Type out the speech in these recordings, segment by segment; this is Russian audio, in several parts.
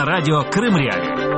радио Крым-Реалии.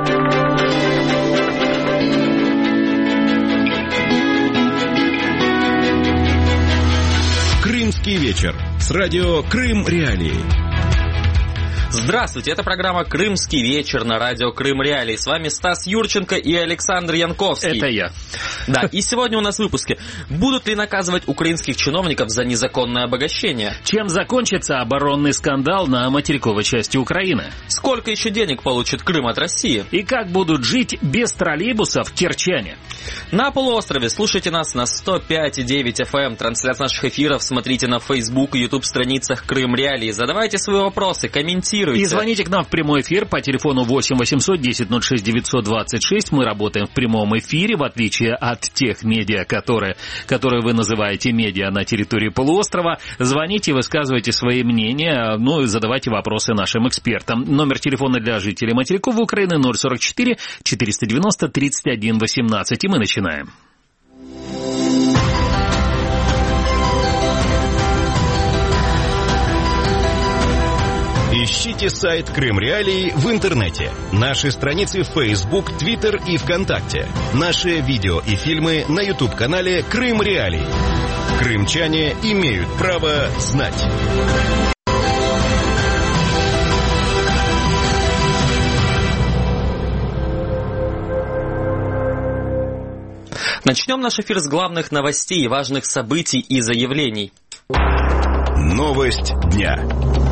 Крымский вечер с радио Крым-Реалии. Здравствуйте, это программа «Крымский вечер» на радио Крым-Реалии. С вами Стас Юрченко и Александр Янковский. Это я. Да, и сегодня у нас в выпуске: будут ли наказывать украинских чиновников за незаконное обогащение? Чем закончится оборонный скандал на материковой части Украины? Сколько еще денег получит Крым от России? И как будут жить без троллейбусов кирчане? На полуострове слушайте нас на 105,9 FM. Трансляцию наших эфиров смотрите на Facebook и YouTube страницах Крым-Реалии. Задавайте свои вопросы, комментируйте. И звоните к нам в прямой эфир по телефону 8 800 10 06 926. Мы работаем в прямом эфире, в отличие от тех медиа, которые вы называете медиа на территории полуострова. Звоните, высказывайте свои мнения, ну и задавайте вопросы нашим экспертам. Номер телефона для жителей материков Украины 044 490 31 18. И мы начинаем. Ищите сайт Крым-Реалии в интернете. Наши страницы в Facebook, Twitter и ВКонтакте. Наши видео и фильмы на YouTube-канале Крым-Реалии. Крымчане имеют право знать. Начнем наш эфир с главных новостей, важных событий и заявлений. Новость дня.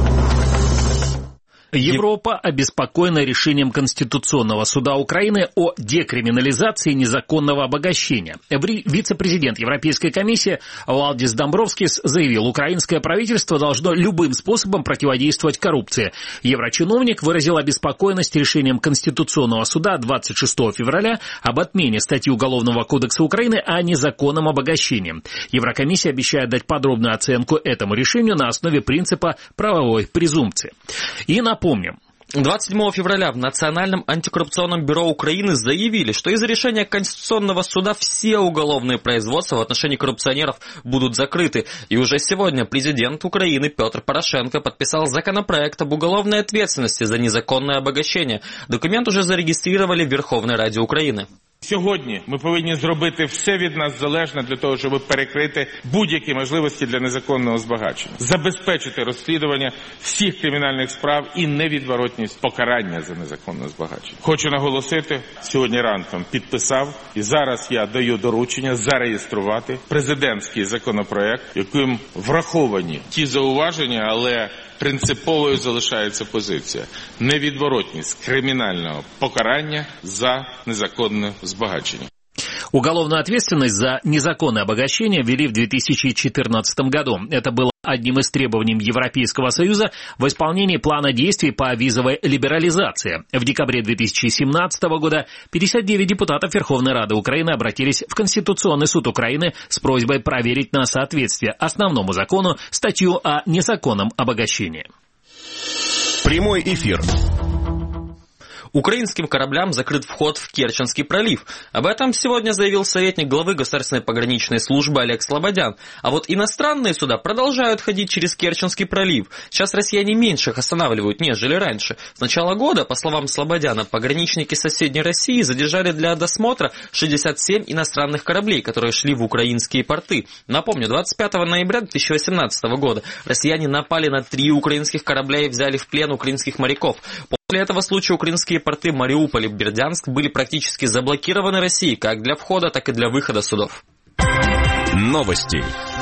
Европа обеспокоена решением Конституционного суда Украины о декриминализации незаконного обогащения. Вице-президент Европейской комиссии Валдис Домбровскис заявил, украинское правительство должно любым способом противодействовать коррупции. Еврочиновник выразил обеспокоенность решением Конституционного суда 26 февраля об отмене статьи Уголовного кодекса Украины о незаконном обогащении. Еврокомиссия обещает дать подробную оценку этому решению на основе принципа правовой презумпции. И напомним, 27 февраля в Национальном антикоррупционном бюро Украины заявили, что из-за решения Конституционного суда все уголовные производства в отношении коррупционеров будут закрыты. И уже сегодня президент Украины Петр Порошенко подписал законопроект об уголовной ответственности за незаконное обогащение. Документ уже зарегистрировали в Верховной Раді України. Сьогодні ми повинні зробити все від нас залежне для того, щоб перекрити будь-які можливості для незаконного збагачення, забезпечити розслідування всіх кримінальних справ і невідворотність покарання за незаконне збагачення. Хочу наголосити, сьогодні ранком підписав і зараз я даю доручення зареєструвати президентський законопроект, яким враховані ті зауваження, але принциповою залишається позиція – невідворотність кримінального покарання за незаконне збагачення. Уголовную ответственность за незаконное обогащение ввели в 2014 году. Это было одним из требований Европейского Союза в исполнении плана действий по визовой либерализации. В декабре 2017 года 59 депутатов Верховной Рады Украины обратились в Конституционный суд Украины с просьбой проверить на соответствие основному закону статью о незаконном обогащении. Прямой эфир. Украинским кораблям закрыт вход в Керченский пролив. Об этом сегодня заявил советник главы Государственной пограничной службы Олег Слободян. А вот иностранные суда продолжают ходить через Керченский пролив. Сейчас россияне меньше их останавливают, нежели раньше. С начала года, по словам Слободяна, пограничники соседней России задержали для досмотра 67 иностранных кораблей, которые шли в украинские порты. Напомню, 25 ноября 2018 года россияне напали на 3 украинских корабля и взяли в плен украинских моряков. После этого случая украинские порты Мариуполь и Бердянск были практически заблокированы Россией как для входа, так и для выхода судов. Новости.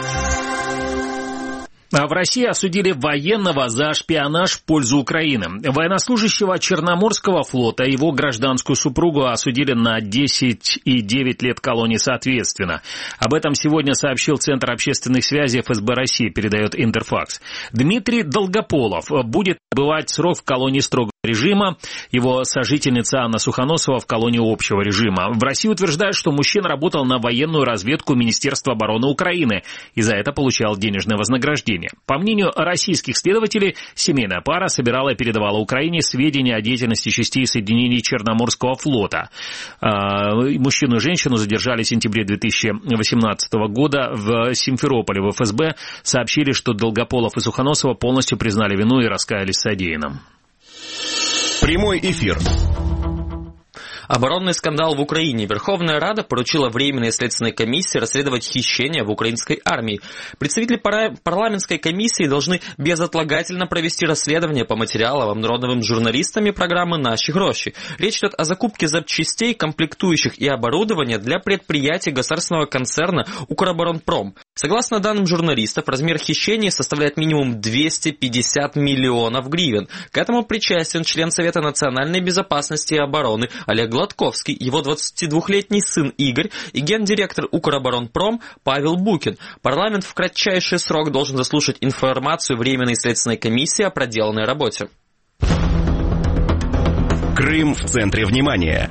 В России осудили военного за шпионаж в пользу Украины. Военнослужащего Черноморского флота и его гражданскую супругу осудили на 10 и 9 лет колонии соответственно. Об этом сегодня сообщил Центр общественных связей ФСБ России, передает Интерфакс. Дмитрий Долгополов будет отбывать срок в колонии строгого режима, его сожительница Анна Сухоносова в колонии общего режима. В России утверждают, что мужчина работал на военную разведку Министерства обороны Украины и за это получал денежное вознаграждение. По мнению российских следователей, семейная пара собирала и передавала Украине сведения о деятельности частей и соединений Черноморского флота. Мужчину и женщину задержали в сентябре 2018 года в Симферополе. В ФСБ сообщили, что Долгополов и Сухоносова полностью признали вину и раскаялись в содеянном. Прямой эфир. Оборонный скандал в Украине. Верховная Рада поручила Временной следственной комиссии расследовать хищения в украинской армии. Представители парламентской комиссии должны безотлагательно провести расследование по материалам, обнародованным журналистами программы «Наши гроши». Речь идет о закупке запчастей, комплектующих и оборудования для предприятий государственного концерна «Укроборонпром». Согласно данным журналистов, размер хищений составляет минимум 250 миллионов гривен. К этому причастен член Совета национальной безопасности и обороны Олег Гладковский, его 22-летний сын Игорь и гендиректор «Укроборонпром» Павел Букин. Парламент в кратчайший срок должен заслушать информацию Временной следственной комиссии о проделанной работе. Крым в центре внимания.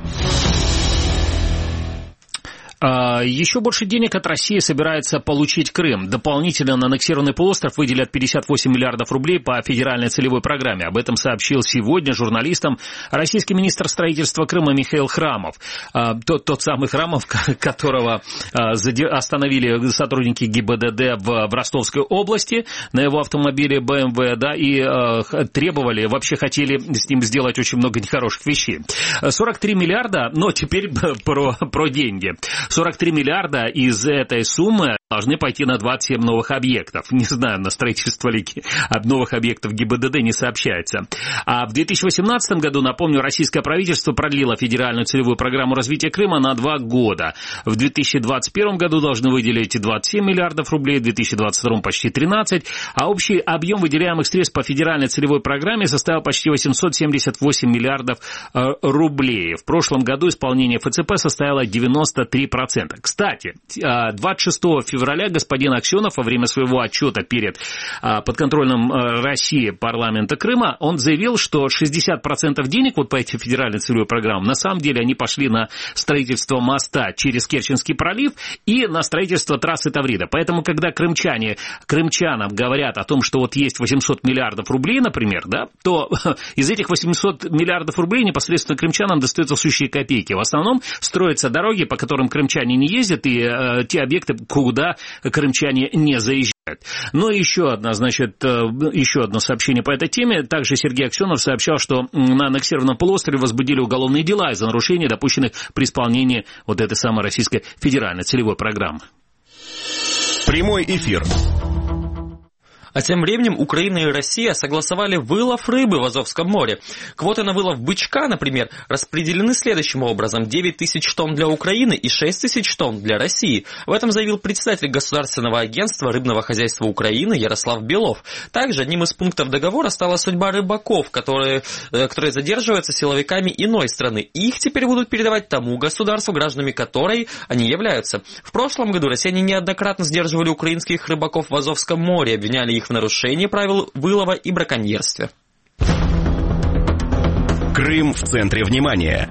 Еще больше денег от России собирается получить Крым. Дополнительно на аннексированный полуостров выделят 58 миллиардов рублей по федеральной целевой программе. Об этом сообщил сегодня журналистам российский министр строительства Крыма Михаил Храмов. Тот самый Храмов, которого остановили сотрудники ГИБДД в Ростовской области на его автомобиле BMW, да, и требовали, вообще хотели с ним сделать очень много нехороших вещей. 43 миллиарда, но теперь про деньги. 43 миллиарда из этой суммы должны пойти на 27 новых объектов. Не знаю, на строительство ли новых объектов ГИБДД не сообщается. А в 2018 году, напомню, российское правительство продлило федеральную целевую программу развития Крыма на 2 года. В 2021 году должны выделить 27 миллиардов рублей, в 2022 почти 13, а общий объем выделяемых средств по федеральной целевой программе составил почти 878 миллиардов рублей. В прошлом году исполнение ФЦП составило 93%. Кстати, 26 февраля господин Аксенов во время своего отчета перед подконтрольным России парламента Крыма, он заявил, что 60% денег вот по этой федеральной целевой программе, на самом деле они пошли на строительство моста через Керченский пролив и на строительство трассы Таврида. Поэтому, когда крымчанам говорят о том, что вот есть 800 миллиардов рублей, например, да, то из этих 800 миллиардов рублей непосредственно крымчанам достаются сущие копейки. В основном строятся дороги, по которым крымчане не ездят, и те объекты, куда крымчане не заезжают. Ну и еще одно сообщение по этой теме. Также Сергей Аксенов сообщал, что на аннексированном полуострове возбудили уголовные дела из-за нарушений, допущенных при исполнении вот этой самой российской федеральной целевой программы. Прямой эфир. А тем временем Украина и Россия согласовали вылов рыбы в Азовском море. Квоты на вылов бычка, например, распределены следующим образом: 9 тысяч тонн для Украины и 6 тысяч тонн для России. В этом заявил председатель Государственного агентства рыбного хозяйства Украины Ярослав Белов. Также одним из пунктов договора стала судьба рыбаков, которые задерживаются силовиками иной страны. Их теперь будут передавать тому государству, гражданами которой они являются. В прошлом году россияне неоднократно сдерживали украинских рыбаков в Азовском море, обвиняли их в нарушении правил вылова и браконьерстве. Крым в центре внимания.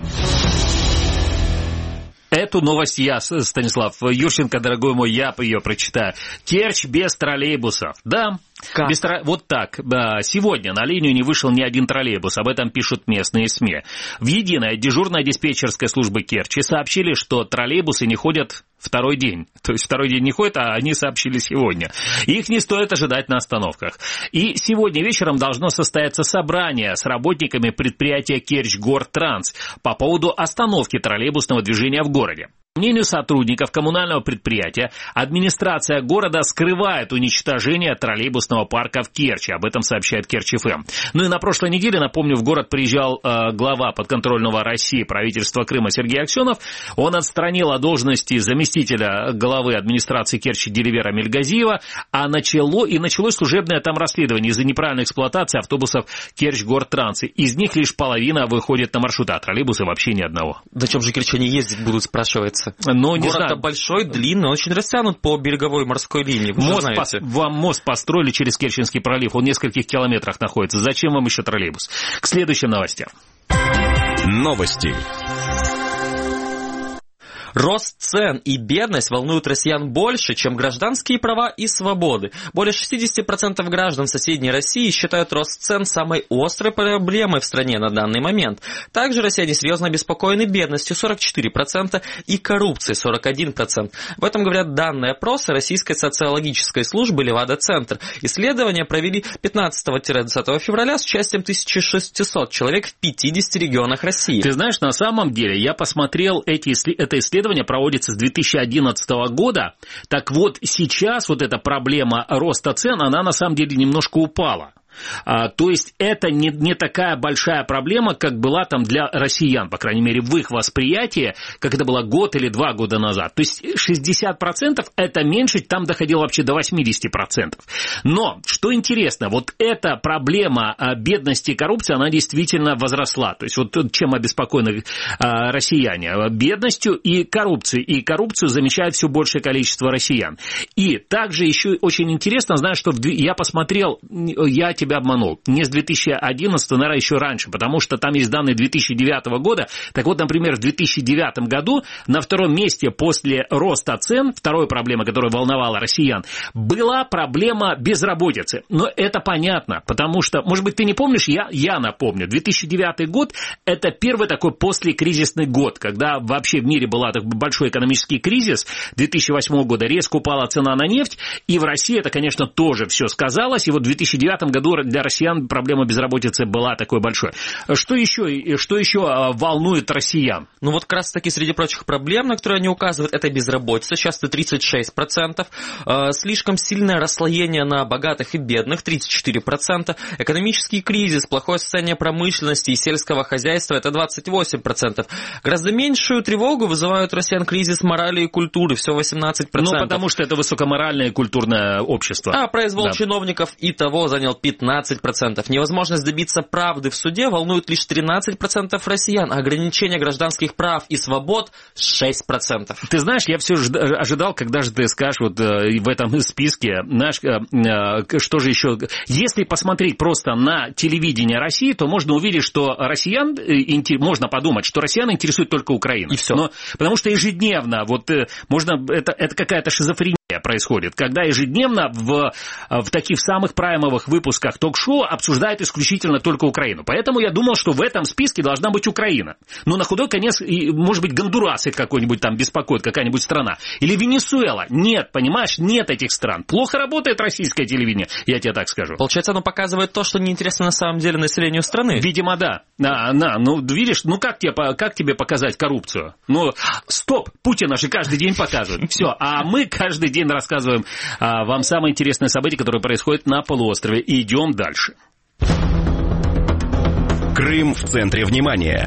Эту новость я, Станислав Юрченко, дорогой мой, я ее прочитаю. Керчь без троллейбусов. Да, вот так. Сегодня на линию не вышел ни один троллейбус. Об этом пишут местные СМИ. В единой дежурной диспетчерской службы Керчи сообщили, что троллейбусы не ходят второй день. То есть второй день не ходят, а они сообщили сегодня. Их не стоит ожидать на остановках. И сегодня вечером должно состояться собрание с работниками предприятия Керчь-Гортранс по поводу остановки троллейбусного движения в городе. По мнению сотрудников коммунального предприятия, администрация города скрывает уничтожение троллейбусного парка в Керчи. Об этом сообщает Керчь-ФМ. Ну и на прошлой неделе, напомню, в город приезжал глава подконтрольного России правительства Крыма Сергей Аксенов. Он отстранил от должности заместителя главы администрации Керчи Деливера Мельгазиева, началось служебное там расследование из-за неправильной эксплуатации автобусов Керчь-Гортранс. Из них лишь половина выходит на маршруты, а троллейбусы вообще ни одного. На чем же керчане ездить будут, спрашивается? Но не город-то большой, длинный, очень растянут по береговой морской линии. Вам мост построили через Керченский пролив, он в нескольких километрах находится. Зачем вам еще троллейбус? К следующим новостям. Новости. Рост цен и бедность волнуют россиян больше, чем гражданские права и свободы. Более 60% граждан соседней России считают рост цен самой острой проблемой в стране на данный момент. Также россияне серьезно обеспокоены бедностью 44% и коррупцией 41%. Об этом говорят данные опроса Российской социологической службы Левада-Центр. Исследования провели 15-20 февраля с участием 1600 человек в 50 регионах России. Ты знаешь, на самом деле, я посмотрел, это исследование проводится с 2011 года. Так вот, сейчас вот эта проблема роста цен, она на самом деле немножко упала. То есть это не такая большая проблема, как была там для россиян, по крайней мере, в их восприятии, как это было год или 2 года назад. То есть 60% это меньше, там доходило вообще до 80%. Но, что интересно, вот эта проблема бедности и коррупции, она действительно возросла. То есть вот чем обеспокоены россияне? Бедностью и коррупцией. И коррупцию замечает все большее количество россиян. И также еще очень интересно, знаю, что я посмотрел, я тебя обманул. Не с 2011, наверное, еще раньше, потому что там есть данные 2009 года. Так вот, например, в 2009 году на втором месте после роста цен, второй проблема, которая волновала россиян, была проблема безработицы. Но это понятно, потому что, может быть, ты не помнишь, я напомню, 2009 год – это первый такой послекризисный год, когда вообще в мире был такой большой экономический кризис 2008 года, резко упала цена на нефть, и в России это, конечно, тоже все сказалось, и вот в 2009 году для россиян проблема безработицы была такой большой. Что еще волнует россиян? Ну вот как раз таки среди прочих проблем, на которые они указывают, это безработица, часто 36%, слишком сильное расслоение на богатых и бедных, 34%, экономический кризис, плохое состояние промышленности и сельского хозяйства, это 28%. Гораздо меньшую тревогу вызывают россиян кризис морали и культуры, все 18%. Ну, потому что это высокоморальное и культурное общество. А произвол чиновников и того занял 15%. Невозможность добиться правды в суде волнует лишь 13% россиян, а ограничение гражданских прав и свобод 6%. Ты знаешь, я все ожидал, когда же ты скажешь вот в этом списке, знаешь, что же еще... Если посмотреть просто на телевидение России, то можно увидеть, что россиян, можно подумать, что россиян интересует только Украина. И все. Но, потому что ежедневно, вот можно, это какая-то шизофрения происходит, когда ежедневно в таких самых праймовых выпусках ток-шоу обсуждают исключительно только Украину. Поэтому я думал, что в этом списке должна быть Украина. Но на худой конец, может быть, Гондурас их какой-нибудь там беспокоит, какая-нибудь страна. Или Венесуэла. Нет, понимаешь, нет этих стран. Плохо работает российское телевидение, я тебе так скажу. Получается, оно показывает то, что неинтересно на самом деле населению страны. Видимо, да. Ну, видишь, ну как тебе показать коррупцию? Ну, стоп, Путина же каждый день показывают. Все, а мы каждый день рассказываем вам самые интересные события, которые происходят на полуострове. И идем дальше. Крым в центре внимания.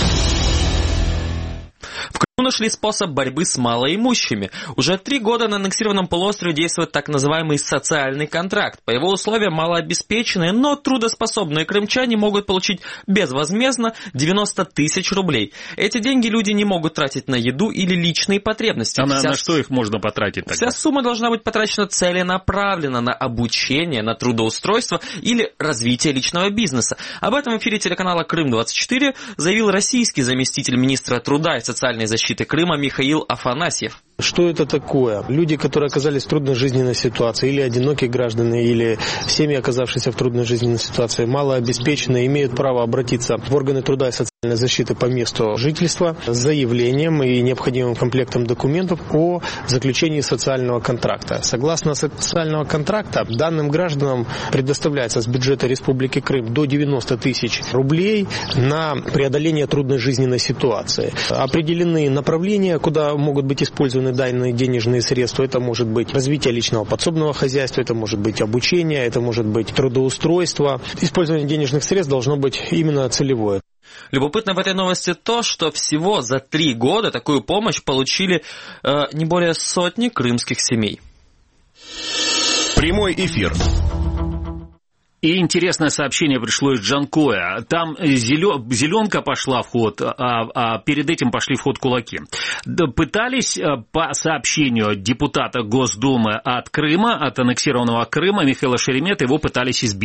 Нашли способ борьбы с малоимущими. Уже 3 года на аннексированном полуострове действует так называемый социальный контракт. По его условиям малообеспеченные, но трудоспособные крымчане могут получить безвозмездно 90 тысяч рублей. Эти деньги люди не могут тратить на еду или личные потребности. А на что их можно потратить тогда? Вся сумма должна быть потрачена целенаправленно на обучение, на трудоустройство или развитие личного бизнеса. Об этом в эфире телеканала «Крым-24» заявил российский заместитель министра труда и социальной защиты Крыма Михаил Афанасьев. Что это такое? Люди, которые оказались в трудной жизненной ситуации, или одинокие граждане, или семьи, оказавшиеся в трудной жизненной ситуации, малообеспеченные, имеют право обратиться в органы труда и социальной защиты по месту жительства с заявлением и необходимым комплектом документов о заключении социального контракта. Согласно социального контракта, данным гражданам предоставляется с бюджета Республики Крым до 90 тысяч рублей на преодоление трудной жизненной ситуации. Определены направления, куда могут быть использованы данные денежные средства. Это может быть развитие личного подсобного хозяйства, это может быть обучение, это может быть трудоустройство. Использование денежных средств должно быть именно целевое. Любопытно в этой новости то, что всего за 3 года такую помощь получили не более сотни крымских семей. Прямой эфир. И интересное сообщение пришло из Джанкоя. Там зеленка пошла в ход, а перед этим пошли в ход кулаки. Пытались, по сообщению депутата Госдумы от Крыма, от аннексированного Крыма, Михаила Шеремета, его пытались избить там.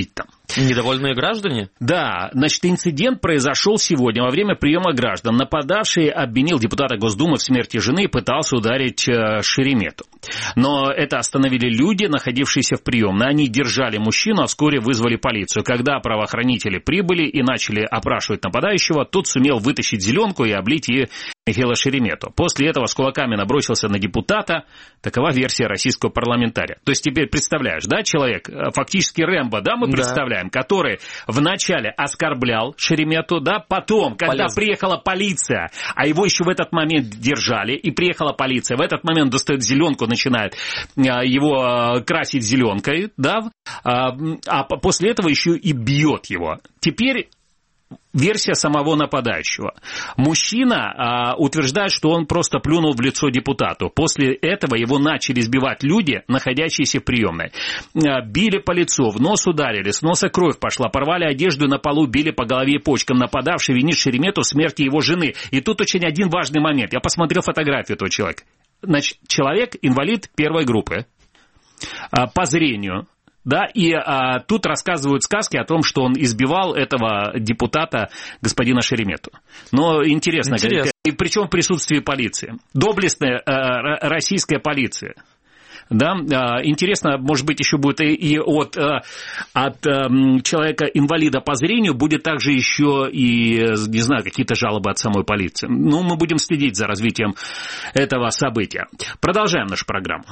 Недовольные граждане? Да, значит, инцидент произошел сегодня во время приема граждан. Нападавший обвинил депутата Госдумы в смерти жены и пытался ударить Шеремету. Но это остановили люди, находившиеся в приемной. Они держали мужчину, а вскоре вызвали полицию. Когда правоохранители прибыли и начали опрашивать нападающего, тот сумел вытащить зеленку и облить ей Михаила Шеремету. После этого с кулаками набросился на депутата. Такова версия российского парламентария. То есть теперь представляешь, да, человек, фактически Рэмбо, да, мы представляем, который вначале оскорблял Шеремету, да, потом, когда приехала полиция, а его еще в этот момент держали, и приехала полиция, в этот момент достает зеленку, начинает его красить зеленкой, да, а после этого еще и бьет его. Теперь версия самого нападающего. Мужчина утверждает, что он просто плюнул в лицо депутату. После этого его начали избивать люди, находящиеся в приемной. Били по лицу, в нос ударили, с носа кровь пошла, порвали одежду, на полу били по голове и почкам. Нападавший винит Шеремету в смерти его жены. И тут очень один важный момент. Я посмотрел фотографию этого человека. Значит, человек инвалид первой группы по зрению. Да, и тут рассказывают сказки о том, что он избивал этого депутата, господина Шеремету. Но интересно. И причем в присутствии полиции. Доблестная российская полиция. Да, интересно, может быть, еще будет и от человека-инвалида по зрению будет также еще и, не знаю, какие-то жалобы от самой полиции. Ну, мы будем следить за развитием этого события. Продолжаем нашу программу.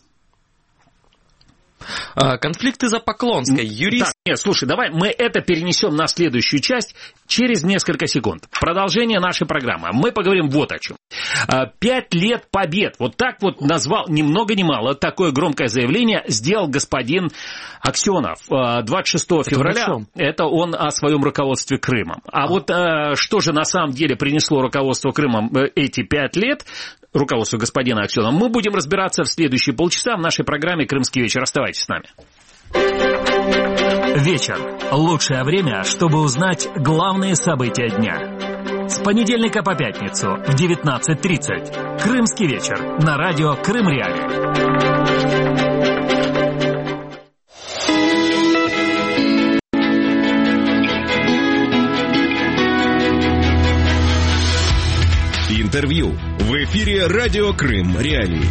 Конфликты за Поклонской. Юрист... Нет, слушай, давай мы это перенесем на следующую часть через несколько секунд. Продолжение нашей программы. Мы поговорим вот о чем. 5 лет побед. Вот так вот назвал, ни много ни мало, такое громкое заявление сделал господин Аксенов 26 февраля. Это он о своем руководстве Крымом. А вот что же на самом деле принесло руководство Крымом эти 5 лет, руководство господина Аксенова, мы будем разбираться в следующие полчаса в нашей программе «Крымский вечер». Оставайтесь с нами. Вечер. Лучшее время, чтобы узнать главные события дня. С понедельника по пятницу в 19:30. «Крымский вечер» на радио Крым Реалии. Интервью. В эфире радио Крым Реалии.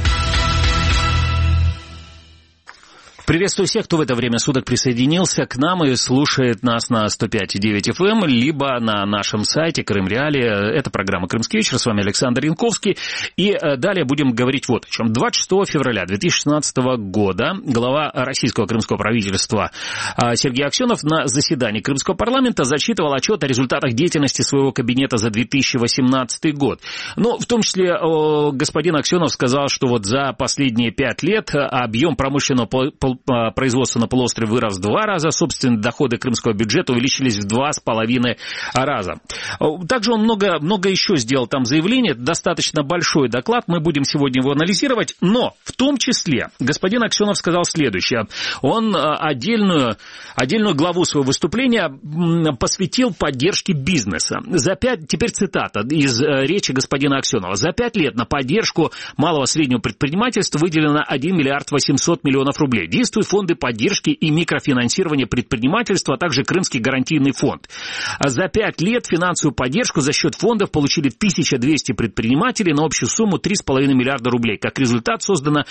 Приветствую всех, кто в это время суток присоединился к нам и слушает нас на 105,9 FM, либо на нашем сайте Крым Реалии. Это программа «Крымский вечер». С вами Александр Янковский. И далее будем говорить вот о чем. 26 февраля 2016 года глава российского крымского правительства Сергей Аксенов на заседании Крымского парламента зачитывал отчет о результатах деятельности своего кабинета за 2018 год. Но в том числе господин Аксенов сказал, что вот за последние 5 лет объем промышленного производства на полуострове вырос в 2 раза, собственные доходы крымского бюджета увеличились в 2,5 раза. Также он много еще сделал там заявлений, достаточно большой доклад, мы будем сегодня его анализировать, но в том числе господин Аксенов сказал следующее. Он отдельную главу своего выступления посвятил поддержке бизнеса. Теперь цитата из речи господина Аксенова. За 5 лет на поддержку малого и среднего предпринимательства выделено 1 миллиард 800 миллионов рублей. Действуют фонды поддержки и микрофинансирования предпринимательства, а также Крымский гарантийный фонд. За 5 лет финансовую поддержку за счет фондов получили 1200 предпринимателей на общую сумму 3,5 миллиарда рублей. Как результат создано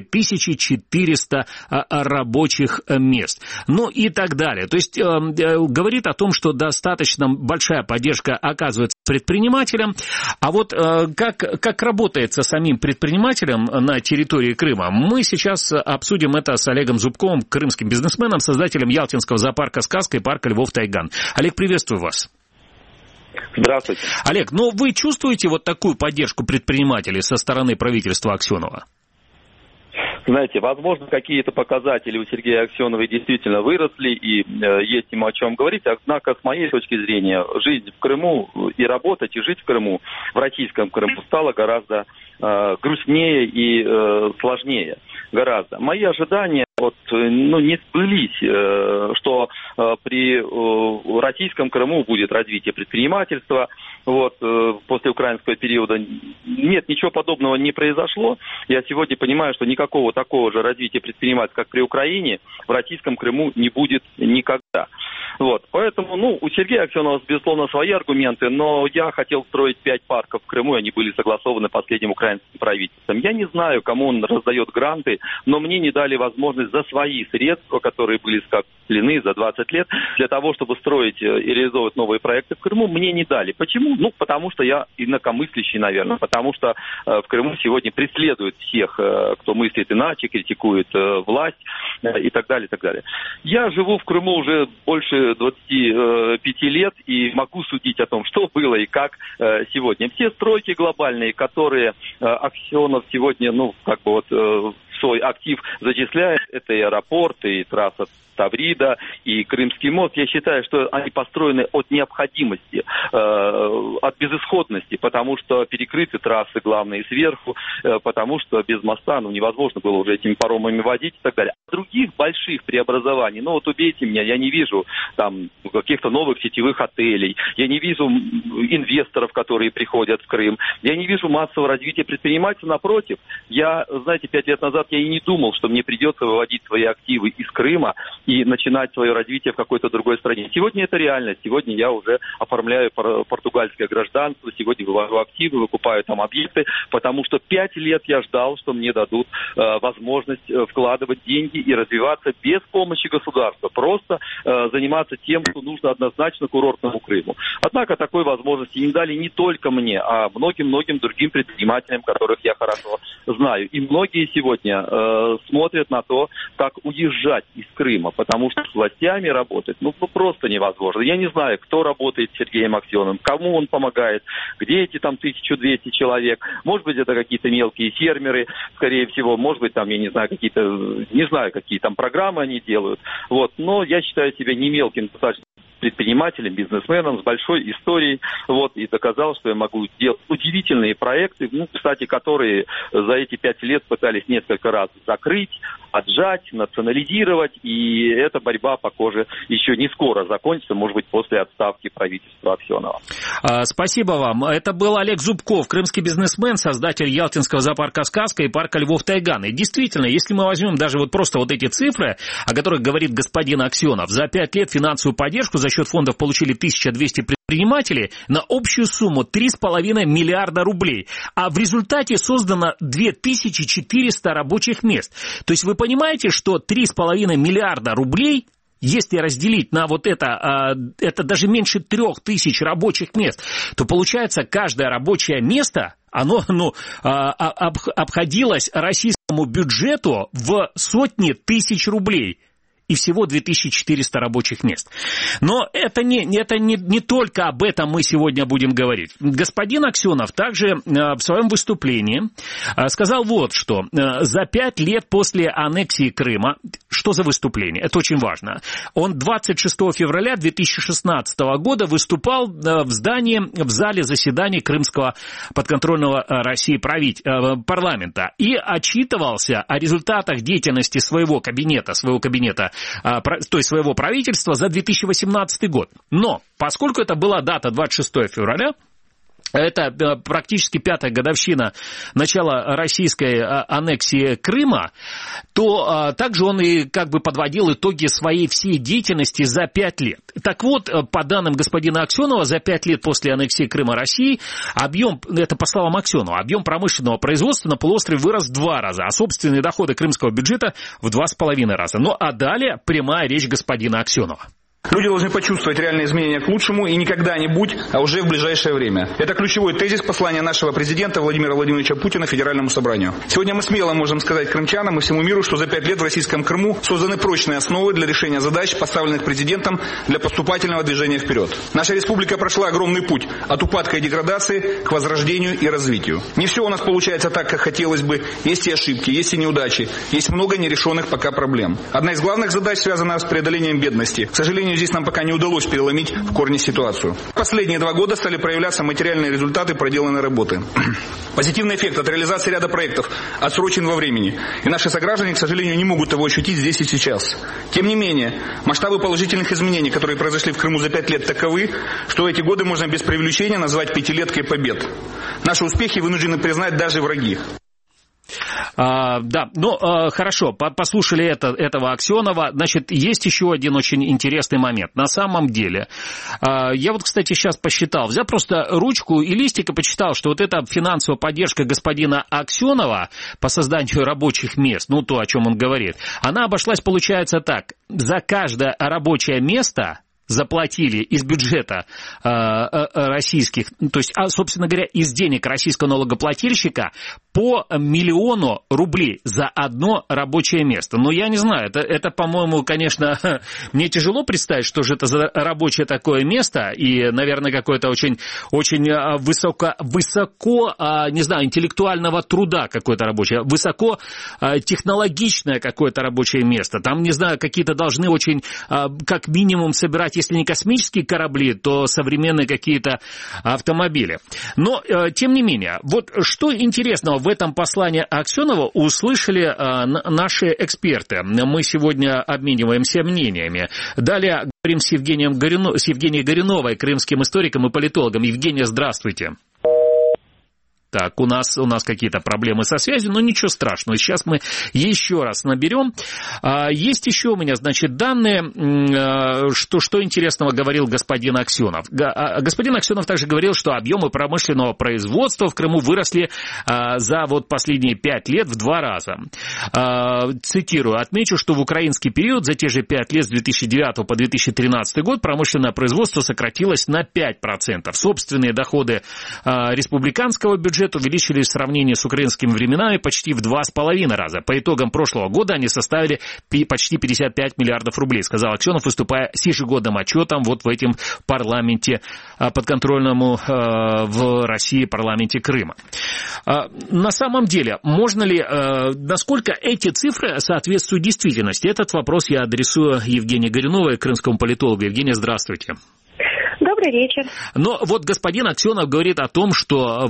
2400 рабочих мест. Ну и так далее. То есть говорит о том, что достаточно большая поддержка оказывается предпринимателям. А вот как работает со самим предпринимателем на территории Крыма, мы сейчас обсудим это с Олегом Зубковым, крымским бизнесменом, создателем ялтинского зоопарка «Сказка» и парка «Львов-Тайган». Олег, приветствую вас. Здравствуйте. Олег, ну вы чувствуете вот такую поддержку предпринимателей со стороны правительства Аксенова? Знаете, возможно, какие-то показатели у Сергея Аксенова действительно выросли, и есть ему о чем говорить. Однако, с моей точки зрения, жизнь в Крыму и работать, и жить в Крыму, в российском Крыму, стало гораздо грустнее и сложнее. Гораздо. Мои ожидания не сбылись, что при российском Крыму будет развитие предпринимательства. После украинского периода нет, ничего подобного не произошло. Я сегодня понимаю, что никакого такого же развития предпринимательства, как при Украине, в российском Крыму не будет никогда. Поэтому, у Сергея Аксенова, безусловно, свои аргументы, но я хотел строить 5 парков в Крыму, и они были согласованы последним украинским правительством. Я не знаю, кому он раздает гранты, но мне не дали возможность за свои средства, которые были скоплены за 20 лет, для того, чтобы строить и реализовывать новые проекты в Крыму, мне не дали. Почему? Потому что я инакомыслящий, наверное, потому что в Крыму сегодня преследуют всех, кто мыслит иначе, критикует власть и так далее, и так далее. Я живу в Крыму уже больше 25 лет и могу судить о том, что было и как сегодня. Все стройки глобальные, которые Аксенов сегодня, свой актив зачисляет, это и аэропорт, и трасса Таврида, и Крымский мост, я считаю, что они построены от необходимости, от безысходности, потому что перекрыты трассы главные сверху, потому что без моста невозможно было уже этими паромами водить и так далее. Других больших преобразований, убейте меня, я не вижу там каких-то новых сетевых отелей, я не вижу инвесторов, которые приходят в Крым, я не вижу массового развития предпринимательства, напротив. 5 лет назад я и не думал, что мне придется выводить свои активы из Крыма и начинать свое развитие в какой-то другой стране. Сегодня это реальность. Сегодня я уже оформляю португальское гражданство, сегодня вывожу активы, выкупаю там объекты, потому что 5 лет я ждал, что мне дадут возможность вкладывать деньги и развиваться без помощи государства. Просто заниматься тем, что нужно однозначно курортному Крыму. Однако такой возможности не дали не только мне, а многим-многим другим предпринимателям, которых я хорошо знаю. И многие сегодня смотрят на то, как уезжать из Крыма, потому что с властями работать просто невозможно. Я не знаю, кто работает с Сергеем Аксеновым, кому он помогает, где эти там 1200 человек. Может быть, это какие-то мелкие фермеры, скорее всего, может быть, там, я не знаю, какие там программы они делают. Но я считаю себя не мелким достаточно предпринимателем, бизнесменом с большой историей, и доказал, что я могу делать удивительные проекты, кстати, которые за эти 5 лет пытались несколько раз закрыть, отжать, национализировать, и эта борьба, похоже, еще не скоро закончится, может быть, после отставки правительства Аксенова. Спасибо вам. Это был Олег Зубков, крымский бизнесмен, создатель Ялтинского зоопарка «Сказка» и парка Львов-Тайган. И действительно, если мы возьмем даже просто эти цифры, о которых говорит господин Аксенов, за 5 лет финансовую поддержку за счет фондов получили 1200 предпринимателей на общую сумму 3,5 миллиарда рублей, а в результате создано 2400 рабочих мест. То есть вы понимаете, что 3,5 миллиарда рублей, если разделить на это даже меньше 3000 рабочих мест, то получается каждое рабочее место, оно обходилось российскому бюджету в сотни тысяч рублей. И всего 2400 рабочих мест. Но это не только об этом мы сегодня будем говорить. Господин Аксенов также в своем выступлении сказал что. За 5 лет после аннексии Крыма, что за выступление? Это очень важно. Он 26 февраля 2016 года выступал в зале заседаний Крымского подконтрольного России парламента и отчитывался о результатах деятельности своего кабинета, то есть своего правительства за 2018 год. Но поскольку это была дата 26 февраля, это практически 5-я годовщина начала российской аннексии Крыма, то также он и подводил итоги своей всей деятельности за 5 лет. Так вот, по данным господина Аксенова, за 5 лет после аннексии Крыма России это по словам Аксенова, объем промышленного производства на полуострове вырос в 2 раза, а собственные доходы крымского бюджета в 2,5 раза. А далее прямая речь господина Аксенова. Люди должны почувствовать реальные изменения к лучшему и не когда-нибудь, а уже в ближайшее время. Это ключевой тезис послания нашего президента Владимира Владимировича Путина Федеральному собранию. Сегодня мы смело можем сказать крымчанам и всему миру, что за 5 лет в российском Крыму созданы прочные основы для решения задач, поставленных президентом для поступательного движения вперед. Наша республика прошла огромный путь от упадка и деградации к возрождению и развитию. Не все у нас получается так, как хотелось бы. Есть и ошибки, есть и неудачи, есть много нерешенных пока проблем. Одна из главных задач связана с преодолением бедности. К сожалению, сожалению, здесь нам пока не удалось переломить в корне ситуацию. Последние 2 года стали проявляться материальные результаты проделанной работы. Позитивный эффект от реализации ряда проектов отсрочен во времени, и наши сограждане, к сожалению, не могут его ощутить здесь и сейчас. Тем не менее, масштабы положительных изменений, которые произошли в Крыму за 5 лет, таковы, что эти годы можно без преувеличения назвать 5-леткой побед. Наши успехи вынуждены признать даже враги. Да, ну хорошо, послушали этого Аксенова. Значит, есть еще один очень интересный момент. На самом деле, я вот, кстати, сейчас посчитал, взял просто ручку и листик и почитал, что вот эта финансовая поддержка господина Аксенова по созданию рабочих мест, ну то, о чем он говорит, она обошлась, получается так: за каждое рабочее место заплатили из бюджета российских, то есть, собственно говоря, из денег российского налогоплательщика по 1 миллиону рублей за одно рабочее место. Но я не знаю, это по-моему, конечно, мне тяжело представить, что же это за рабочее такое место, и, наверное, какое-то очень высоко, не знаю, интеллектуального труда какое-то рабочее, высоко технологичное какое-то рабочее место. Там, не знаю, какие-то должны очень, как минимум, собирать, если не космические корабли, то современные какие-то автомобили. Но, тем не менее, вот что интересного в этом послании Аксенова услышали наши эксперты. Мы сегодня обмениваемся мнениями. Далее говорим с Евгенией Горюновой, крымским историком и политологом. Евгения, здравствуйте. Так, у нас какие-то проблемы со связью, но ничего страшного. Сейчас мы еще раз наберем. Есть еще у меня, значит, данные, что интересного говорил господин Аксенов. Господин Аксенов также говорил, что объемы промышленного производства в Крыму выросли за вот последние 5 лет в 2 раза. Цитирую: «Отмечу, что в украинский период за те же 5 лет с 2009 по 2013 год промышленное производство сократилось на 5%. Собственные доходы республиканского бюджета увеличились в сравнении с украинскими временами почти в 2,5 раза. По итогам прошлого года они составили почти 55 миллиардов рублей», сказал Аксенов, выступая с ежегодным отчетом вот в этом парламенте, подконтрольному в России парламенте Крыма. На самом деле, можно ли, насколько эти цифры соответствуют действительности? Этот вопрос я адресую Евгении Горюновой, крымскому политологу. Евгения, здравствуйте. Добрый вечер. Но вот господин Аксенов говорит о том, что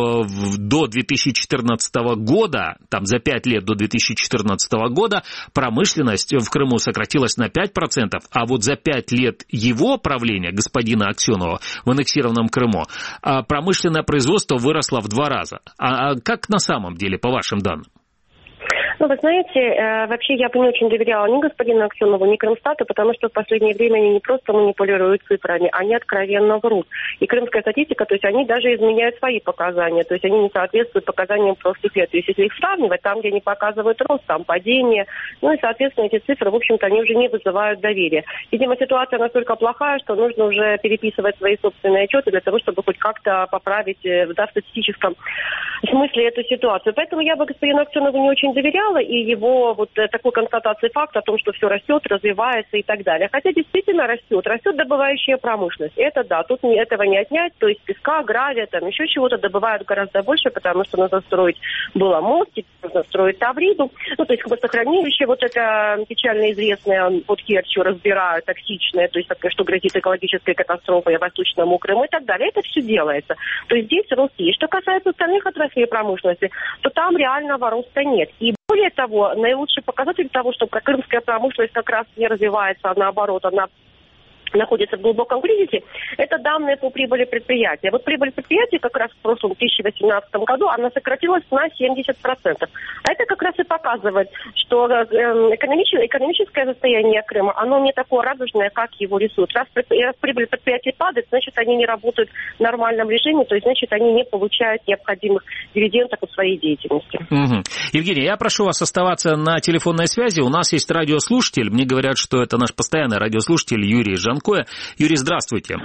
до 2014 года, там за 5 лет до 2014 года промышленность в Крыму сократилась на 5%, а вот за 5 лет его правления, господина Аксенова, в аннексированном Крыму, промышленное производство выросло в 2 раза. А как на самом деле, по вашим данным? Ну, вы знаете, вообще я бы не очень доверяла ни господину Аксенову, ни Крымстату, потому что в последнее время они не просто манипулируют цифрами, они откровенно врут. И крымская статистика, то есть они даже изменяют свои показания, то есть они не соответствуют показаниям прошлых лет. То есть если их сравнивать, там, где они показывают рост, там падение, ну и, соответственно, эти цифры, в общем-то, они уже не вызывают доверия. Видимо, ситуация настолько плохая, что нужно уже переписывать свои собственные отчеты для того, чтобы хоть как-то поправить, в статистическом смысле эту ситуацию. Поэтому я бы господину Аксенову не очень доверяла, и его вот такой констатации факта о том, что все растет, развивается и так далее. Хотя действительно растет добывающая промышленность. Это да, тут этого не отнять, то есть песка, гравия, там еще чего-то добывают гораздо больше, потому что нужно строить было мост, нужно строить Тавриду, ну то есть хвостохранилище, вот это печально известное, под Керчью разбирают, токсичное, то есть что грозит экологической катастрофой Восточному Крыму и так далее. Это все делается. То есть здесь рост есть. Что касается остальных отраслей промышленности, то там реального роста нет. И более того, наилучший показатель того, что крымская промышленность как раз не развивается, а наоборот, она находится в глубоком кризисе, это данные по прибыли предприятия. Вот прибыль предприятия как раз в прошлом 2018 году, она сократилась на 70%. А это как раз и показывает, что экономическое состояние Крыма, оно не такое радужное, как его рисуют. Раз прибыль предприятий падает, значит, они не работают в нормальном режиме, то есть, значит, они не получают необходимых дивидендов от своей деятельности. Угу. Евгений, я прошу вас оставаться на телефонной связи. У нас есть радиослушатель. Мне говорят, что это наш постоянный радиослушатель Юрий Жанко. Юрий, здравствуйте.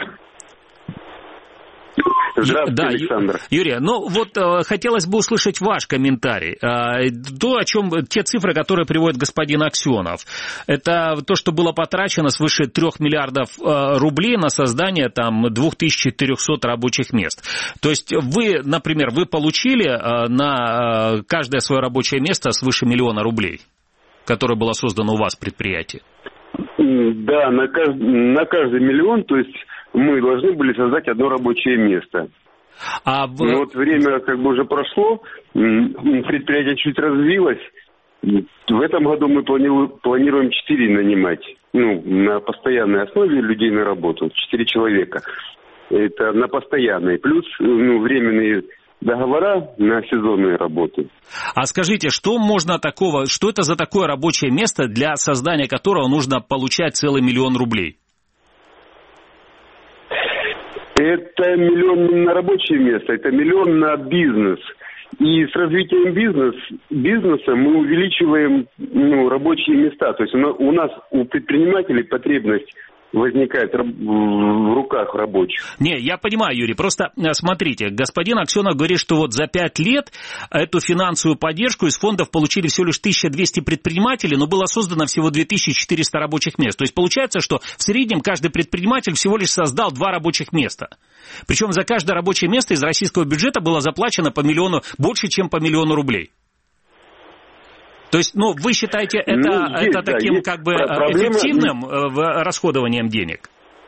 Здравствуйте, да, Александр. Юрий, ну вот хотелось бы услышать ваш комментарий. Те цифры, которые приводит господин Аксенов, это то, что было потрачено свыше 3 миллиардов рублей на создание там 2400 рабочих мест. То есть вы, например, вы получили на каждое свое рабочее место свыше 1 миллиона рублей, которое было создано у вас в предприятии? Да, на каждый миллион, то есть мы должны были создать одно рабочее место. Но вот время как бы уже прошло, предприятие чуть развилось. В этом году мы планируем 4 нанимать, на постоянной основе людей на работу, 4 человека. Это на постоянной, плюс временные договора на сезонные работы. А скажите, что это за такое рабочее место, для создания которого нужно получать целый 1 000 000 рублей? Это 1 000 000 не на рабочее место, это 1 000 000 на бизнес. И с развитием бизнеса мы увеличиваем рабочие места. То есть у нас, у предпринимателей потребность возникает в руках рабочих. Не, я понимаю, Юрий, просто смотрите, господин Аксенов говорит, что вот за 5 лет эту финансовую поддержку из фондов получили всего лишь 1200 предпринимателей, но было создано всего 2400 рабочих мест. То есть получается, что в среднем каждый предприниматель всего лишь создал 2 рабочих места. Причем за каждое рабочее место из российского бюджета было заплачено больше, чем по 1 000 000 рублей. То есть, вы считаете это таким эффективным расходованием денег?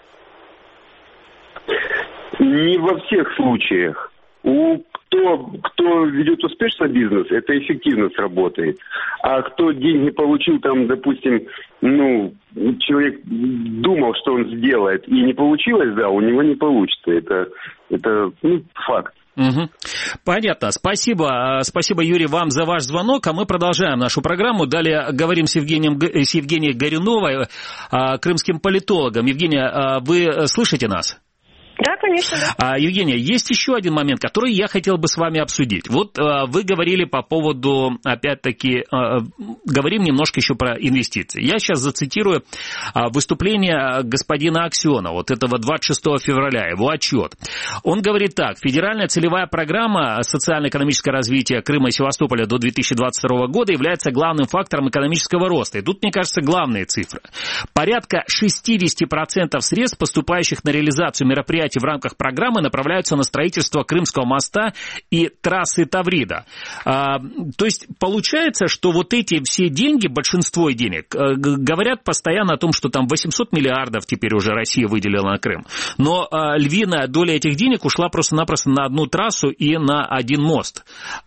Не во всех случаях. Кто ведет успешно бизнес, это эффективно сработает. А кто деньги получил, допустим, человек думал, что он сделает, и не получилось, у него не получится. Это факт. Угу. Понятно. Спасибо, Юрий, вам за ваш звонок. А мы продолжаем нашу программу. Далее говорим с Евгенией Горюновой, крымским политологом. Евгения, вы слышите нас? Да, конечно, да. Евгения, есть еще один момент, который я хотел бы с вами обсудить. Вот вы говорили по поводу, опять-таки, говорим немножко еще про инвестиции. Я сейчас зацитирую выступление господина Аксенова, вот этого 26 февраля, его отчет. Он говорит так: федеральная целевая программа социально-экономического развития Крыма и Севастополя до 2022 года является главным фактором экономического роста. И тут, мне кажется, главные цифры. Порядка 60% средств, поступающих на реализацию мероприятий в рамках программы, направляются на строительство Крымского моста и трассы Таврида. То есть получается, что вот эти все деньги, большинство денег, говорят постоянно о том, что там 800 миллиардов теперь уже Россия выделила на Крым. Но львиная доля этих денег ушла просто-напросто на одну трассу и на один мост.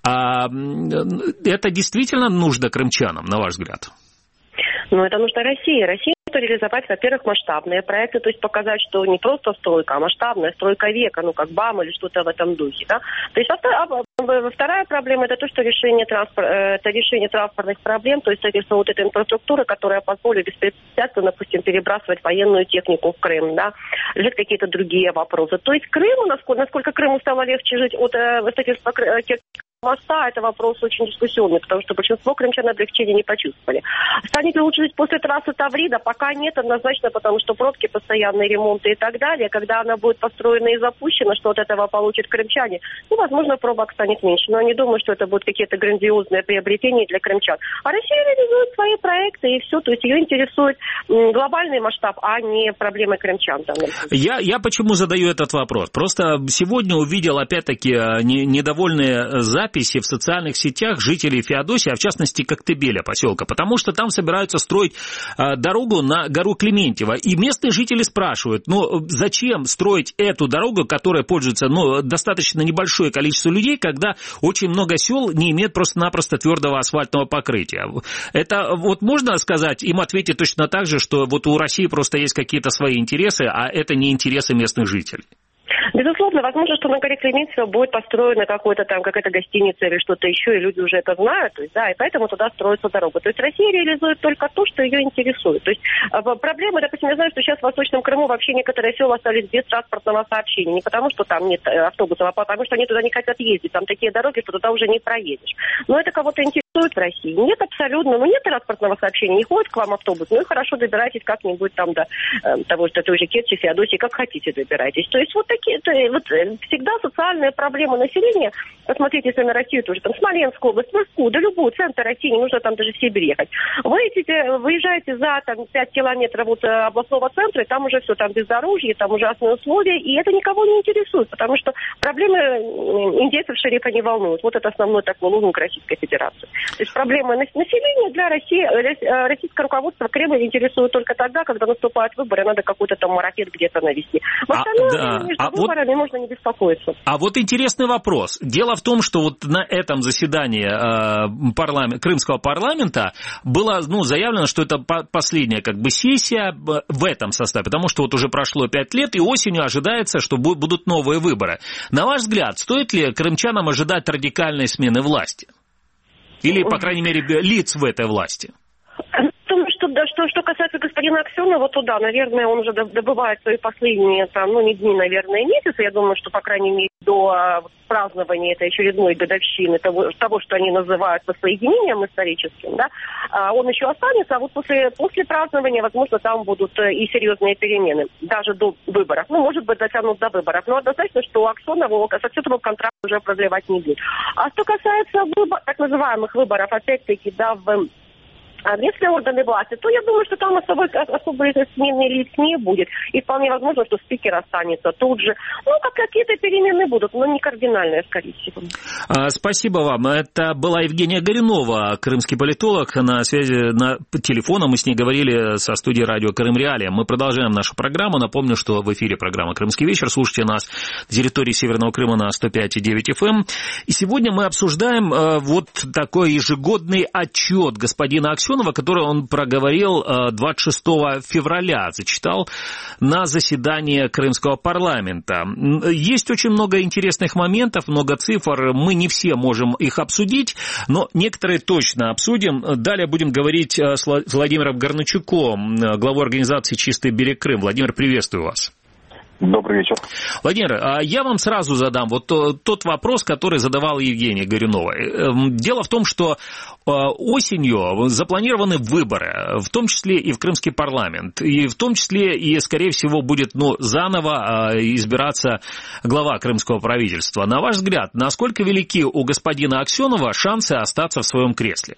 Это действительно нужно крымчанам, на ваш взгляд? Это нужно России. Россия реализовать, во-первых, масштабные проекты, то есть показать, что не просто стройка, а масштабная стройка века, как БАМ или что-то в этом духе. Да? То есть вторая проблема — это то, что решение транспортных проблем, то есть строительство вот этой инфраструктуры, которая позволит беспрепятственно, допустим, перебрасывать военную технику в Крым, да, решить какие-то другие вопросы. То есть Крыму, насколько Крыму стало легче жить от строительства моста, это вопрос очень дискуссионный, потому что большинство крымчан облегчения не почувствовали. Станет ли лучше жить после трассы Таврида? Пока нет, однозначно, потому что пробки, постоянные ремонты и так далее. Когда она будет построена и запущена, что от этого получат крымчане, возможно, пробок станет меньше. Но я не думаю, что это будут какие-то грандиозные приобретения для крымчан. А Россия реализует свои проекты, и все. То есть ее интересует глобальный масштаб, а не проблемы крымчан. Я почему задаю этот вопрос? Просто сегодня увидел, опять-таки, недовольные записи в социальных сетях жителей Феодосии, а в частности Коктебеля поселка, потому что там собираются строить дорогу на гору Клементьево. И местные жители спрашивают, зачем строить эту дорогу, которая пользуется достаточно небольшое количество людей, когда очень много сел не имеет просто-напросто твердого асфальтного покрытия. Это можно сказать, им ответить точно так же, что у России просто есть какие-то свои интересы, а это не интересы местных жителей. Безусловно, возможно, что на горе Клементьево будет построена какая-то гостиница или что-то еще, и люди уже это знают, то есть, и поэтому туда строится дорога. То есть Россия реализует только то, что ее интересует. То есть проблема, допустим, я знаю, что сейчас в Восточном Крыму вообще некоторые села остались без транспортного сообщения. Не потому, что там нет автобусов, а потому, что они туда не хотят ездить. Там такие дороги, что туда уже не проедешь. Но это кого-то интересует в России. Нет абсолютно, нет транспортного сообщения, не ходит к вам автобус, и хорошо, добирайтесь как-нибудь там до того, что той же Керчи, Феодосии, как хотите добирайтесь. То есть всегда социальные проблемы населения посмотрите, если на Россию тоже, там, Смоленскую область, Москву, да любую, центр России, не нужно там даже в Сибирь ехать. Выезжаете за там, 5 километров от областного центра, и там уже все, там бездорожье, там ужасные условия, и это никого не интересует, потому что проблемы индейцев шерифа не волнуют. Вот это основной такой лозунг Российской Федерации. То есть проблемы населения для России, российское руководство Кремля интересует только тогда, когда наступают выборы, надо какой-то там марафет где-то навести. В остальном между выборами можно не беспокоиться. А вот интересный вопрос. Дело в том, что вот на этом заседании Крымского парламента было заявлено, что это последняя как бы сессия в этом составе, потому что вот уже прошло 5 лет, и осенью ожидается, что будут новые выборы. На ваш взгляд, стоит ли крымчанам ожидать радикальной смены власти? Или, по крайней мере, лиц в этой власти? Что касается господина Аксенова, то да, наверное, он уже добывает свои последние, не дни, наверное, месяцы. Я думаю, что, по крайней мере, до празднования этой очередной годовщины того, что они называют воссоединением историческим, да, он еще останется, а вот после празднования, возможно, там будут и серьезные перемены, даже до выборов. Может быть, дотянут до выборов. Но однозначно, что Аксенову контракт уже продлевать не будет. А что касается так называемых выборов, опять-таки, да, в местные органы власти, то я думаю, что там особой смены лиц не будет. И вполне возможно, что спикер останется тут же. Какие-то перемены будут, но не кардинальные, скорее всего. Спасибо вам. Это была Евгения Горюнова, крымский политолог. На связи по телефону мы с ней говорили со студии радио Крым Реалии. Мы продолжаем нашу программу. Напомню, что в эфире программа «Крымский вечер». Слушайте нас на территории Северного Крыма на 105,9 FM. И сегодня мы обсуждаем вот такой ежегодный отчет господина Аксенова, который он проговорил 26 февраля, зачитал на заседании Крымского парламента. Есть очень много интересных моментов, много цифр, мы не все можем их обсудить, но некоторые точно обсудим. Далее будем говорить с Владимиром Горначуком, главой организации «Чистый берег Крым». Владимир, приветствую вас. Добрый вечер. Владимир, я вам сразу задам вот тот вопрос, который задавала Евгения Горюнова. Дело в том, что осенью запланированы выборы, в том числе и в Крымский парламент, и в том числе и, скорее всего, будет заново избираться глава крымского правительства. На ваш взгляд, насколько велики у господина Аксенова шансы остаться в своем кресле?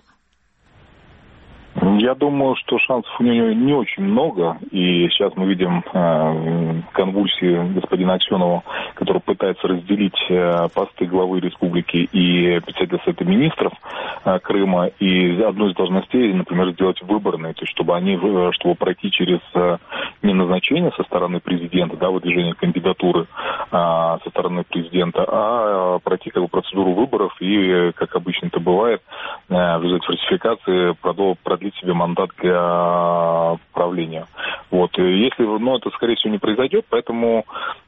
Я думаю, что шансов у него не очень много, и сейчас мы видим конвульсии господина Аксенова, который пытается разделить посты главы республики и председателя Совета министров Крыма, и одну из должностей, например, сделать выборной, то есть чтобы пройти через не назначение со стороны президента, да, выдвижение кандидатуры со стороны президента, а пройти процедуру выборов и, как обычно это бывает, в результате фальсификации продлить себе мандат для правления. Если, это, скорее всего, не произойдет, поэтому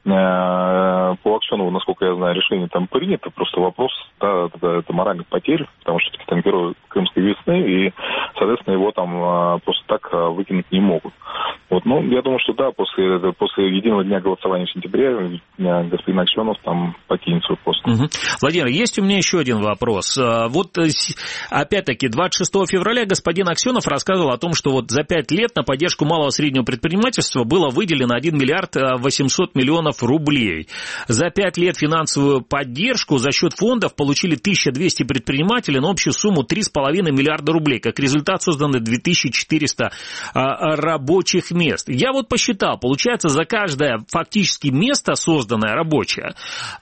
по Аксенову, насколько я знаю, решение там принято, просто вопрос, это моральных потерь, потому что там герой Крымской весны, и, соответственно, его там просто так выкинуть не могут. Я думаю, что да, после единого дня голосования в сентябре господин Аксенов там покинет свой пост. Владимир, есть у меня еще один вопрос. Опять-таки, 26 февраля господин Аксенов рассказывал о том, что за 5 лет на поддержку малого и среднего предпринимательства было выделено 1 миллиард 800 миллионов рублей. За 5 лет финансовую поддержку за счет фондов получили 1200 предпринимателей на общую сумму 3,5 миллиарда рублей. Как результат созданы 2400 рабочих мест. Я посчитал, получается, за каждое фактически место, созданное рабочее,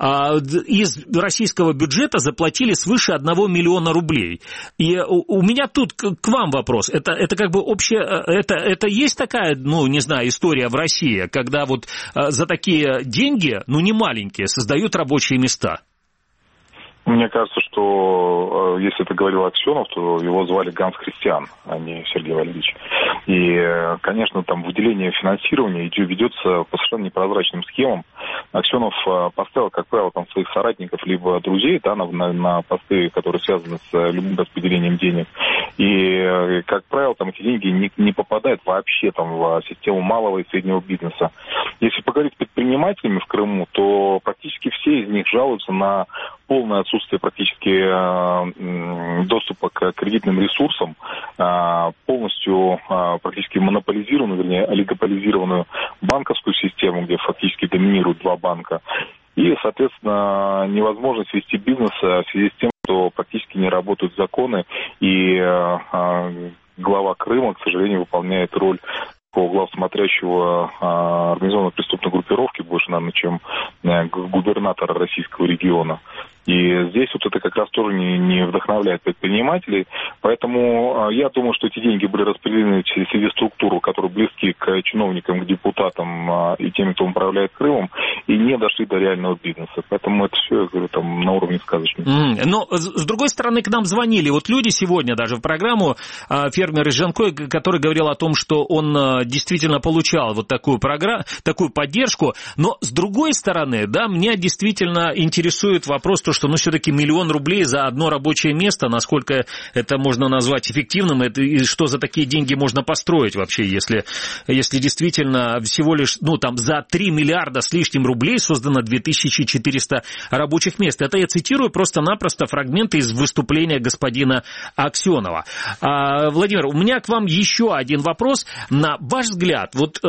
из российского бюджета заплатили свыше 1 миллиона рублей. И у меня тут к вам вопрос. Это как бы общее, это есть такая, история в России, когда за такие деньги, не маленькие, создают рабочие места? Мне кажется, что если это говорил Аксенов, то его звали Ганс Христиан, а не Сергей Валерьевич. И, конечно, там выделение финансирования ведется по совершенно непрозрачным схемам. Аксенов поставил, как правило, там своих соратников либо друзей на посты, которые связаны с любым распределением денег. И, как правило, там эти деньги не попадают вообще в систему малого и среднего бизнеса. Если поговорить с предпринимателями в Крыму, то практически все из них жалуются на полное отсутствие практически доступа к кредитным ресурсам, полностью практически монополизированную, олигополизированную банковскую систему, где фактически доминируют 2 банка. и, соответственно, невозможность вести бизнес в связи с тем, что практически не работают законы, и глава Крыма, к сожалению, выполняет роль главсмотрящего организованной преступной группировки, больше, наверное, чем губернатора российского региона. И здесь вот это как раз тоже не вдохновляет предпринимателей. Поэтому я думаю, что эти деньги были распределены среди структур, которые близки к чиновникам, к депутатам и тем, кто управляет Крымом, и не дошли до реального бизнеса. Поэтому это все, я говорю, там на уровне сказочного. Но, с другой стороны, к нам звонили вот люди сегодня даже в программу, фермер из Жанкоя, который говорил о том, что он действительно получал вот такую поддержку. Но, с другой стороны, да, меня действительно интересует вопрос, что, все-таки 1 000 000 рублей за одно рабочее место, насколько это можно назвать эффективным, и что за такие деньги можно построить вообще, если действительно всего лишь, за 3 миллиарда с лишним рублей создано 2400 рабочих мест. Это я цитирую просто-напросто фрагменты из выступления господина Аксенова. Владимир, у меня к вам еще один вопрос. На ваш взгляд, вот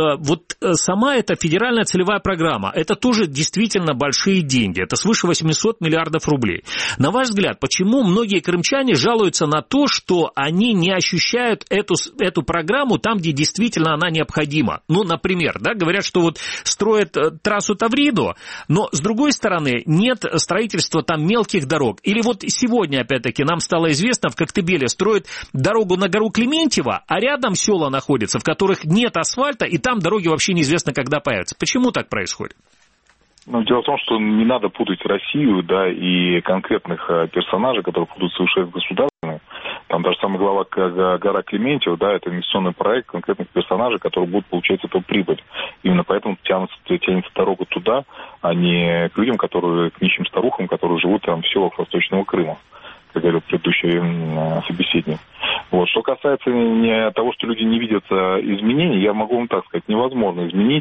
сама эта федеральная целевая программа, это тоже действительно большие деньги, это свыше 800 миллиардов рублей. На ваш взгляд, почему многие крымчане жалуются на то, что они не ощущают эту программу там, где действительно она необходима? Например, да, говорят, что вот строят трассу Тавриду, но с другой стороны нет строительства там мелких дорог. Или вот сегодня, опять-таки, нам стало известно, в Коктебеле строят дорогу на гору Клементьево, а рядом села находятся, в которых нет асфальта, и там дороги вообще неизвестно, когда появятся. Почему так происходит? Дело в том, что не надо путать Россию, да, и конкретных персонажей, которые будут совершать государственные. Там даже самая глава гора Клементьево, да, это инвестиционный проект конкретных персонажей, которые будут получать эту прибыль. Именно поэтому тянется дорога туда, а не к людям, к нищим старухам, которые живут там в селах Восточного Крыма, как говорил предыдущий собеседник. Вот. Что касается того, что люди не видят изменений, я могу вам так сказать, невозможно изменить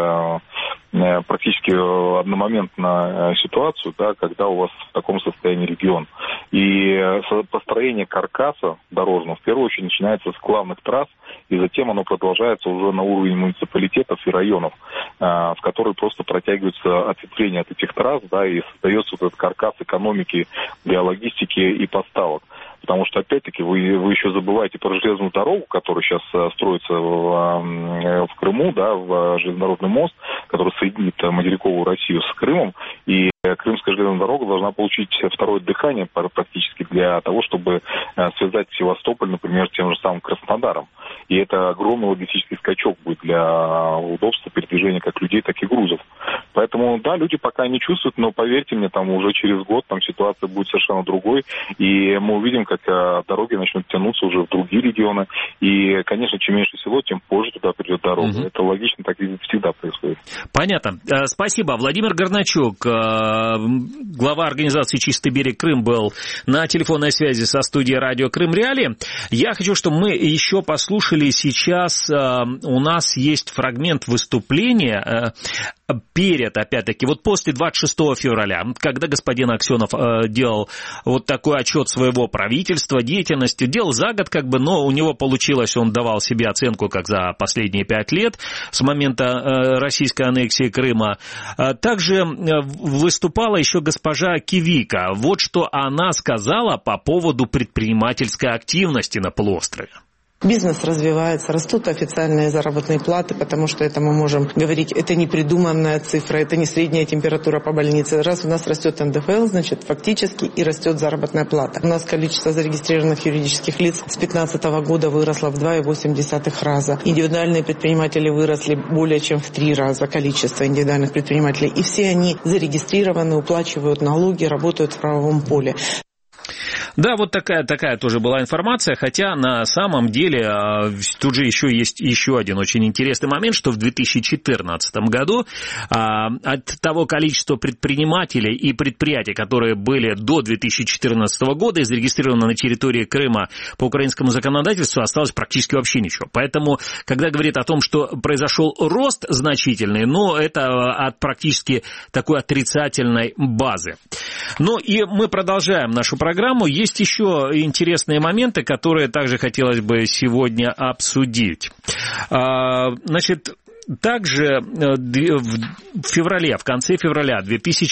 практически одномоментно ситуацию, да, когда у вас в таком состоянии регион. И построение каркаса дорожного в первую очередь начинается с главных трасс, и затем оно продолжается уже на уровень муниципалитетов и районов, в которые просто протягиваются ответвления от этих трасс, да, и создается вот этот каркас экономики для логистики и поставок. Потому что, опять-таки, вы еще забываете про железную дорогу, которая сейчас строится в Крыму, да, в железнодорожный мост, который соединит материковую Россию с Крымом. И Крымская железная дорога должна получить второе дыхание практически для того, чтобы связать Севастополь, например, с тем же самым Краснодаром. И это огромный логистический скачок будет для удобства передвижения как людей, так и грузов. Поэтому, да, люди пока не чувствуют, но поверьте мне, там уже через год там ситуация будет совершенно другой. И мы увидим, как дороги начнут тянуться уже в другие регионы. И, конечно, чем меньше село, тем позже туда придет дорога. Это логично, так и всегда происходит. Понятно. Спасибо. Владимир Горначук, глава организации «Чистый берег Крым», был на телефонной связи со студией радио Крым Реалии. Я хочу, чтобы мы еще послушали сейчас, у нас есть фрагмент выступления перед, опять-таки, вот после 26 февраля, когда господин Аксенов делал вот такой отчет своего правительства, деятельности, делал за год, но у него получилось, он давал себе оценку, как за последние 5 лет с момента российской аннексии Крыма. Также выступала еще госпожа Кивика. Вот что она сказала по поводу предпринимательской активности на полуострове. Бизнес развивается, растут официальные заработные платы, потому что это мы можем говорить, это не придуманная цифра, это не средняя температура по больнице. Раз у нас растет НДФЛ, значит фактически и растет заработная плата. У нас количество зарегистрированных юридических лиц с 2015 года выросло в 2,8 раза. Индивидуальные предприниматели выросли более чем в 3 раза, количество индивидуальных предпринимателей. И все они зарегистрированы, уплачивают налоги, работают в правовом поле. Да, вот такая тоже была информация, хотя на самом деле тут же еще есть еще один очень интересный момент, что в 2014 году от того количества предпринимателей и предприятий, которые были до 2014 года и зарегистрированы на территории Крыма по украинскому законодательству, осталось практически вообще ничего. Поэтому, когда говорит о том, что произошел рост значительный, это от практически такой отрицательной базы. И мы продолжаем нашу программу. Есть еще интересные моменты, которые также хотелось бы сегодня обсудить. Значит, Также в феврале, в конце февраля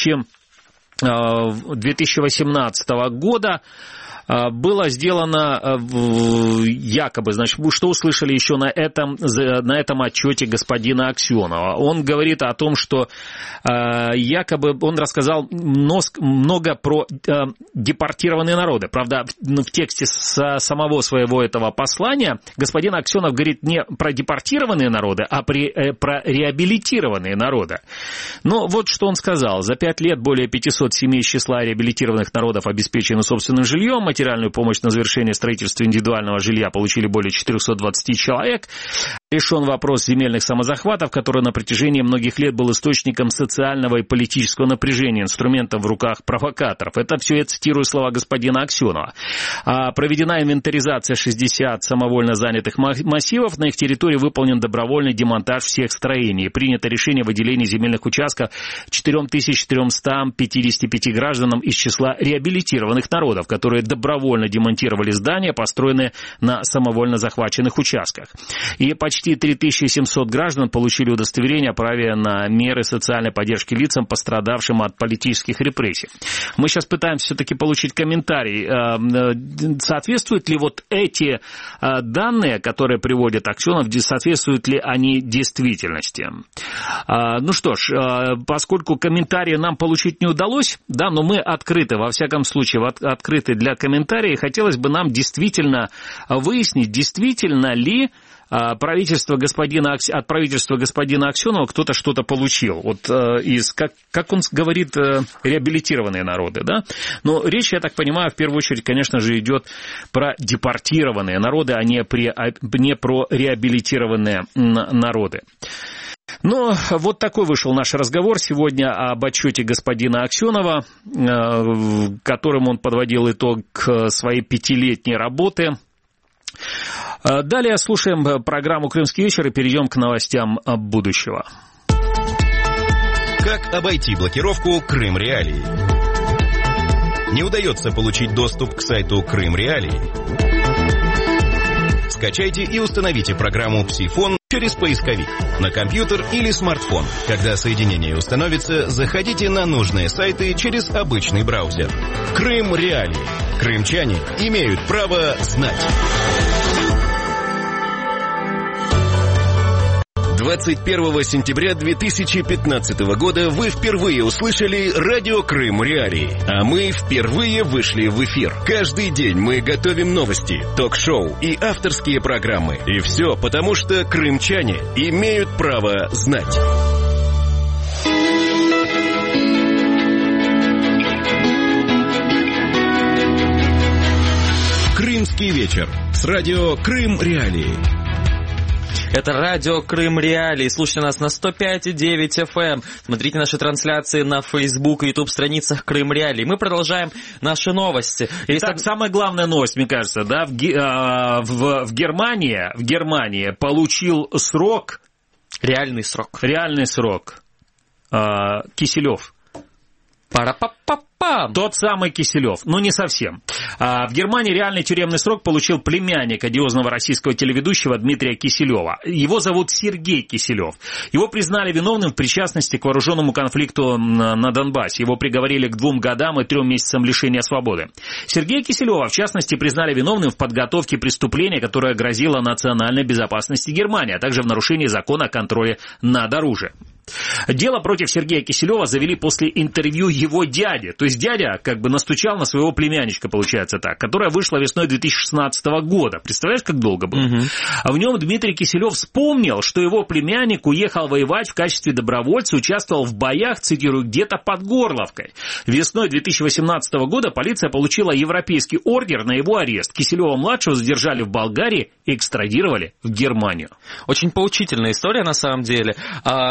2018 года было сделано якобы, значит, что услышали еще на этом отчете господина Аксенова. Он говорит о том, что якобы он рассказал много про депортированные народы. Правда, в тексте самого своего этого послания господин Аксенов говорит не про депортированные народы, а про реабилитированные народы. Но вот что он сказал. За 5 лет более 500 семей из числа реабилитированных народов обеспечены собственным жильем. Материальную помощь на завершение строительства индивидуального жилья получили более 420 человек. Решен вопрос земельных самозахватов, который на протяжении многих лет был источником социального и политического напряжения, инструментом в руках провокаторов. Это все я цитирую слова господина Аксенова. Проведена инвентаризация 60 самовольно занятых массивов. На их территории выполнен добровольный демонтаж всех строений. Принято решение о выделении земельных участков 4355 гражданам из числа реабилитированных народов, которые добровольно демонтировали здания, построенные на самовольно захваченных участках. И почти 3700 граждан получили удостоверение о праве на меры социальной поддержки лицам, пострадавшим от политических репрессий. Мы сейчас пытаемся все-таки получить комментарий. Соответствуют ли вот эти данные, которые приводит Аксенов, соответствуют ли они действительности? Ну что ж, поскольку комментарии нам получить не удалось, да, но мы открыты, во всяком случае, открыты для комментариев, хотелось бы нам действительно выяснить, действительно ли от правительства господина Аксенова кто-то что-то получил. Вот из, как он говорит, реабилитированные народы, да? Но речь, я так понимаю, в первую очередь, конечно же, идет про депортированные народы, а не про реабилитированные народы. Ну, вот такой вышел наш разговор сегодня об отчете господина Аксенова, которым он подводил итог своей 5-летней работы. Далее слушаем программу «Крымский вечер» и перейдем к новостям будущего. Как обойти блокировку Крым Реалии? Не удается получить доступ к сайту Крым Реалии? Скачайте и установите программу «Псифон» через поисковик на компьютер или смартфон. Когда соединение установится, заходите на нужные сайты через обычный браузер. Крым Реалии. Крымчане имеют право знать. 21 сентября 2015 года вы впервые услышали радио Крым Реалии, а мы впервые вышли в эфир. Каждый день мы готовим новости, ток-шоу и авторские программы. И все потому, что крымчане имеют право знать. Крымский вечер с радио Крым Реалии. Это радио Крым Реалии. Слушайте нас на 105,9 FM. Смотрите наши трансляции на Facebook и YouTube страницах Крым Реалии. Мы продолжаем наши новости. Итак, самая главная новость, мне кажется, да, в Германии получил срок. Реальный срок. Киселев. Пара-па-па-пам. Тот самый Киселев, но не совсем. В Германии реальный тюремный срок получил племянник одиозного российского телеведущего Дмитрия Киселева. Его зовут Сергей Киселев. Его признали виновным в причастности к вооруженному конфликту на Донбассе. Его приговорили к 2 годам и 3 месяцам лишения свободы. Сергея Киселева, в частности, признали виновным в подготовке преступления, которое грозило национальной безопасности Германии, а также в нарушении закона о контроле над оружием. Дело против Сергея Киселева завели после интервью его дяди. То есть дядя как бы настучал на своего племянничка, получается так, которая вышла весной 2016 года. Представляешь, как долго было? А в нем Дмитрий Киселев вспомнил, что его племянник уехал воевать в качестве добровольца, участвовал в боях, цитирую, где-то под Горловкой. Весной 2018 года полиция получила европейский ордер на его арест. Киселева-младшего задержали в Болгарии и экстрадировали в Германию. Очень поучительная история на самом деле. Есть еще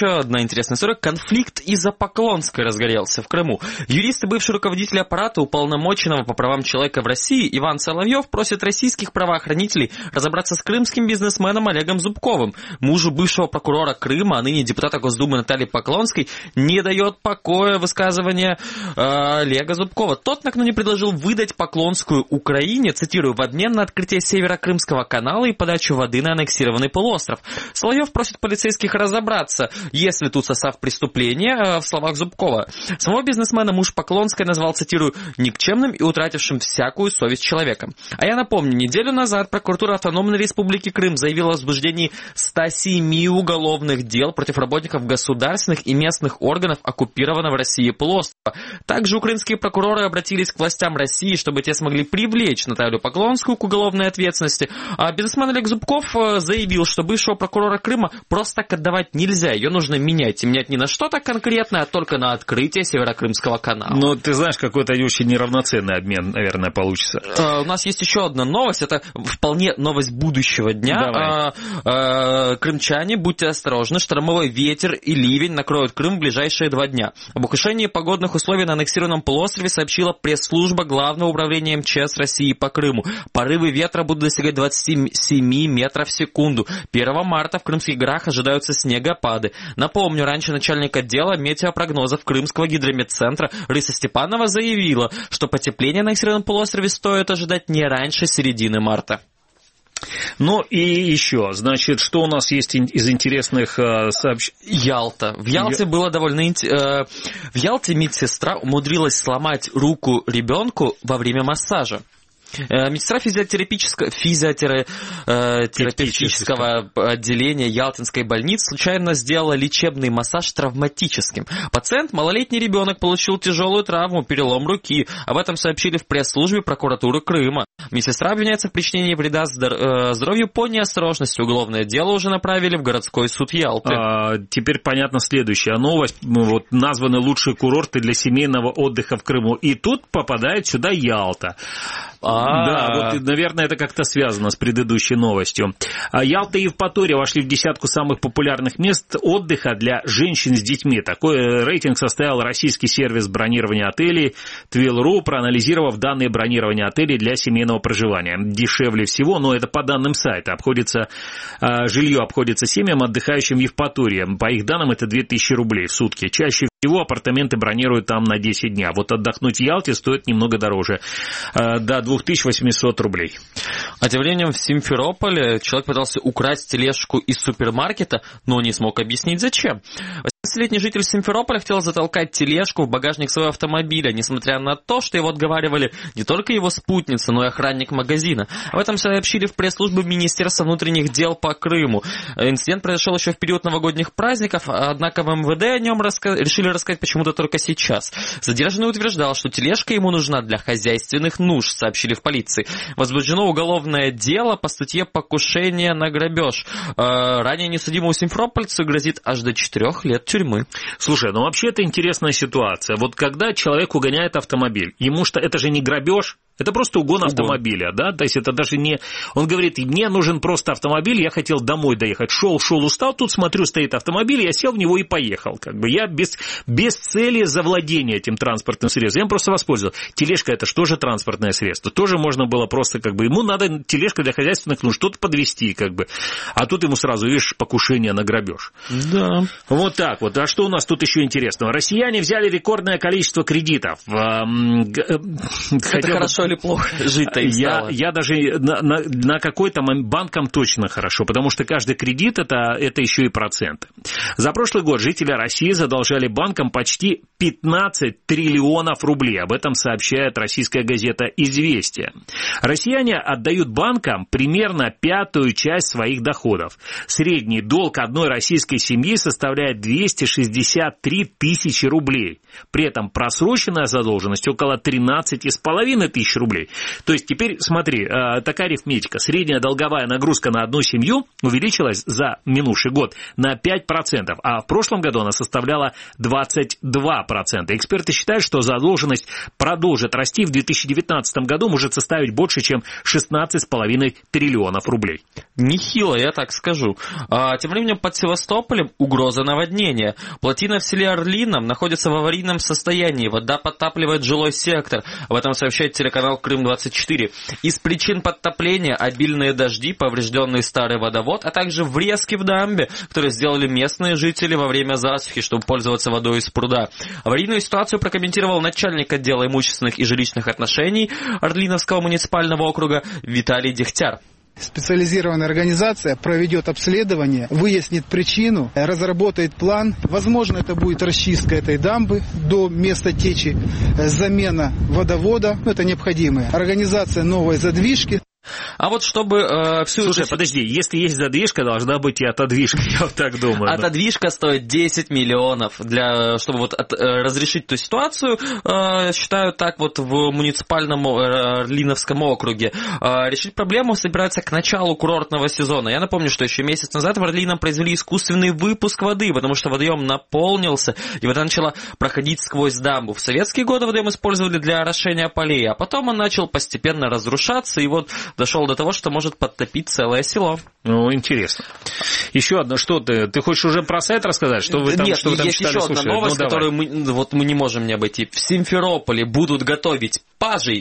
еще одна интересная история. Конфликт из-за Поклонской разгорелся в Крыму. Юрист и бывший руководитель аппарата уполномоченного по правам человека в России Иван Соловьев просит российских правоохранителей разобраться с крымским бизнесменом Олегом Зубковым. Мужу бывшего прокурора Крыма, а ныне депутата Госдумы Натальи Поклонской, не дает покоя высказывание Олега Зубкова. Тот накануне предложил выдать Поклонскую Украине, цитирую, в обмен на открытие Северокрымского канала и подачу воды на аннексированный полуостров. Соловьев просит полицейских разобраться, есть ли тут состав преступления, в словах Зубкова. Самого бизнесмена муж Поклонской назвал, цитирую, никчемным и утратившим всякую совесть человеком. А я напомню, неделю назад прокуратура Автономной Республики Крым заявила о возбуждении 107 уголовных дел против работников государственных и местных органов оккупированного Россией полуострова. Также украинские прокуроры обратились к властям России, чтобы те смогли привлечь Наталью Поклонскую к уголовной ответственности. А бизнесмен Олег Зубков заявил, что бывшего прокурора Крыма просто так отдавать нельзя. Ее нужно менять. И менять не на что-то конкретное, а только на открытие Северокрымского канала. Ну, ты знаешь, какой-то очень неравноценный обмен, наверное, получится. У нас есть еще одна новость. Это вполне новость будущего дня. Крымчане, будьте осторожны. Штормовой ветер и ливень накроют Крым в ближайшие 2 дня. Об ухудшении погодных условий на аннексированном полуострове сообщила пресс-служба Главного управления МЧС России по Крыму. Порывы ветра будут достигать 27 метров в секунду. 1 марта в Крымских горах ожидаются снегопады. Напомню, раньше начальник отдела метеопрогнозов Крымского гидрометцентра Рыса Степанова заявила, что потепление на аннексированном полуострове стоит ожидать не раньше середины марта. Ну и еще, значит, что у нас есть из интересных сообщений? Ялта. В Ялте было довольно интересно. В Ялте медсестра умудрилась сломать руку ребенку во время массажа. Медсестра физиотерапевтического отделения Ялтинской больницы случайно сделала лечебный массаж травматическим. Пациент, малолетний ребенок, получил тяжелую травму, перелом руки. Об этом сообщили в пресс-службе прокуратуры Крыма. Медсестра обвиняется в причинении вреда здоровью по неосторожности. Уголовное дело уже направили в городской суд Ялты. Теперь понятно следующая новость. Вот названы лучшие курорты для семейного отдыха в Крыму. И тут попадает сюда Ялта. Да, вот, наверное, это как-то связано с предыдущей новостью. Ялта и Евпатория вошли в десятку самых популярных мест отдыха для женщин с детьми. Такой рейтинг составил российский сервис бронирования отелей Twill.ru, проанализировав данные бронирования отелей для семейного проживания. Дешевле всего, но это по данным сайта, жилье обходится семьям, отдыхающим в Евпатории. По их данным, это 2000 рублей в сутки. Чаще всего апартаменты бронируют там на 10 дней. А вот отдохнуть в Ялте стоит немного дороже, до 2800 рублей. А тем временем в Симферополе человек пытался украсть тележку из супермаркета, но не смог объяснить зачем. 18-летний житель Симферополя хотел затолкать тележку в багажник своего автомобиля, несмотря на то, что его отговаривали не только его спутница, но и охранник магазина. Об этом сообщили в пресс-службе Министерства внутренних дел по Крыму. Инцидент произошел еще в период новогодних праздников, однако в МВД о нем решили рассказать почему-то только сейчас. Задержанный утверждал, что тележка ему нужна для хозяйственных нужд, сообщили в полиции. Возбуждено уголовное дело по статье «Покушение на грабеж». Ранее несудимому симферопольцу грозит аж до 4 лет тюрьмы. Слушай, ну вообще это интересная ситуация. Вот когда человек угоняет автомобиль, ему что, это же не грабеж? Это просто угон автомобиля, да, то есть это даже не... Он говорит, мне нужен просто автомобиль, я хотел домой доехать, шел, устал, тут смотрю, стоит автомобиль, я сел в него и поехал, как бы я без цели завладения этим транспортным средством, я им просто воспользовался. Тележка это что же транспортное средство, тоже можно было просто как бы, ему надо тележка для хозяйственных нужд, что-то подвезти, как бы, а тут ему сразу, видишь, покушение на грабеж. Да. Вот так вот, а что у нас тут еще интересного? Россияне взяли рекордное количество кредитов. Это хорошо или плохо жить-то им стало? Я даже на какой-то момент банкам точно хорошо, потому что каждый кредит это еще и проценты. За прошлый год жители России задолжали банкам почти 15 триллионов рублей. Об этом сообщает российская газета «Известия». Россияне отдают банкам примерно 1/5 часть своих доходов. Средний долг одной российской семьи составляет 263 тысячи рублей. При этом просроченная задолженность около 13,5 тысяч тысяч рублей. То есть теперь, смотри, такая арифметика. Средняя долговая нагрузка на одну семью увеличилась за минувший год на 5%, а в прошлом году она составляла 22%. Эксперты считают, что задолженность продолжит расти в 2019 году, может составить больше, чем 16,5 триллионов рублей. Нехило, я так скажу. Тем временем под Севастополем угроза наводнения. Плотина в селе Орлином находится в аварийном состоянии. Вода подтапливает жилой сектор. Об этом сообщает телеканал Крым-24. Из причин подтопления обильные дожди, поврежденный старый водовод, а также врезки в дамбе, которые сделали местные жители во время засухи, чтобы пользоваться водой из пруда. Аварийную ситуацию прокомментировал начальник отдела имущественных и жилищных отношений Орлиновского муниципального округа Виталий Дегтяр. Специализированная организация проведет обследование, выяснит причину, разработает план. Возможно, это будет расчистка этой дамбы до места течи, замена водовода. Это необходимое. Организация новой задвижки. А вот чтобы всю... Слушай, подожди, если есть задвижка, должна быть и отодвижка, я вот так думаю. Отодвижка стоит 10 миллионов. Чтобы вот разрешить ту ситуацию, считаю так вот в муниципальном Орлиновском округе. Решить проблему собираются к началу курортного сезона. Я напомню, что еще месяц назад в Орлином произвели искусственный выпуск воды, потому что водоем наполнился, и вода начала проходить сквозь дамбу. В советские годы водоем использовали для орошения полей, а потом он начал постепенно разрушаться, и вот дошел до того, что может подтопить целое село. Ну, интересно. Еще одно, что ты хочешь уже про сайт рассказать? Что вы там, Нет, что вы там есть читали, еще одна новость, которую мы не можем не обойти. В Симферополе будут готовить пажей,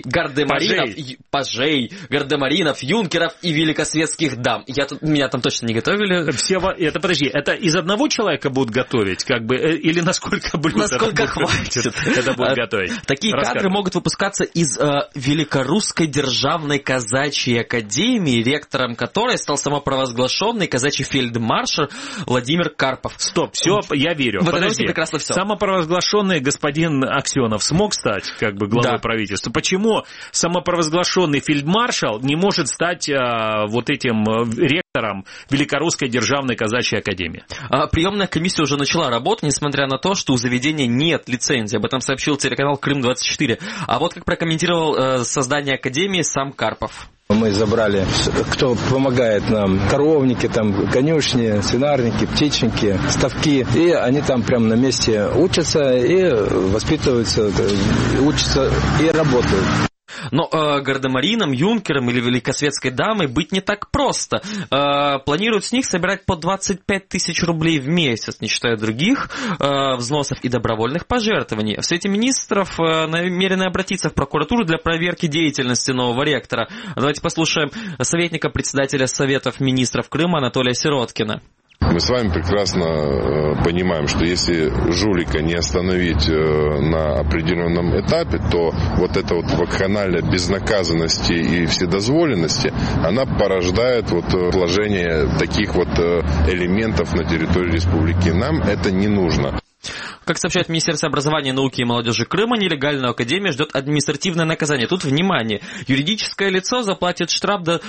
гардемаринов, юнкеров и великосветских дам. Меня там точно не готовили. Подожди, это из одного человека будут готовить, как бы, или насколько блюд? Насколько хватит. Это будут готовить. Такие кадры могут выпускаться из Великорусской державной казачьей академии, ректором которой стал самопровозглашенный казачий фельдмаршал Владимир Карпов. Стоп, все, я верю. Подожди, прекрасно все. Самопровозглашенный господин Аксенов смог стать как бы главой правительства? Почему самопровозглашенный фельдмаршал не может стать вот этим ректором Великорусской державной казачьей академии? Приемная комиссия уже начала работу, несмотря на то, что у заведения нет лицензии. Об этом сообщил телеканал Крым-24. А вот как прокомментировал создание академии сам Карпов. Мы забрали, кто помогает нам, коровники, там, конюшни, свинарники, птичники, ставки. И они там прямо на месте учатся и воспитываются, учатся и работают. Но гардемаринам, юнкерам или великосветской дамой быть не так просто. Планируют с них собирать по 25 тысяч рублей в месяц, не считая других взносов и добровольных пожертвований. В Совете министров намерены обратиться в прокуратуру для проверки деятельности нового ректора. Давайте послушаем советника председателя Советов министров Крыма Анатолия Сироткина. Мы с вами прекрасно понимаем, что если жулика не остановить на определенном этапе, то вот эта вот вакханалия безнаказанности и вседозволенности, она порождает вот вложение таких вот элементов на территории республики. Нам это не нужно. Как сообщает Министерство образования, науки и молодежи Крыма, нелегальную академию ждет административное наказание. Тут внимание, юридическое лицо заплатит штраф до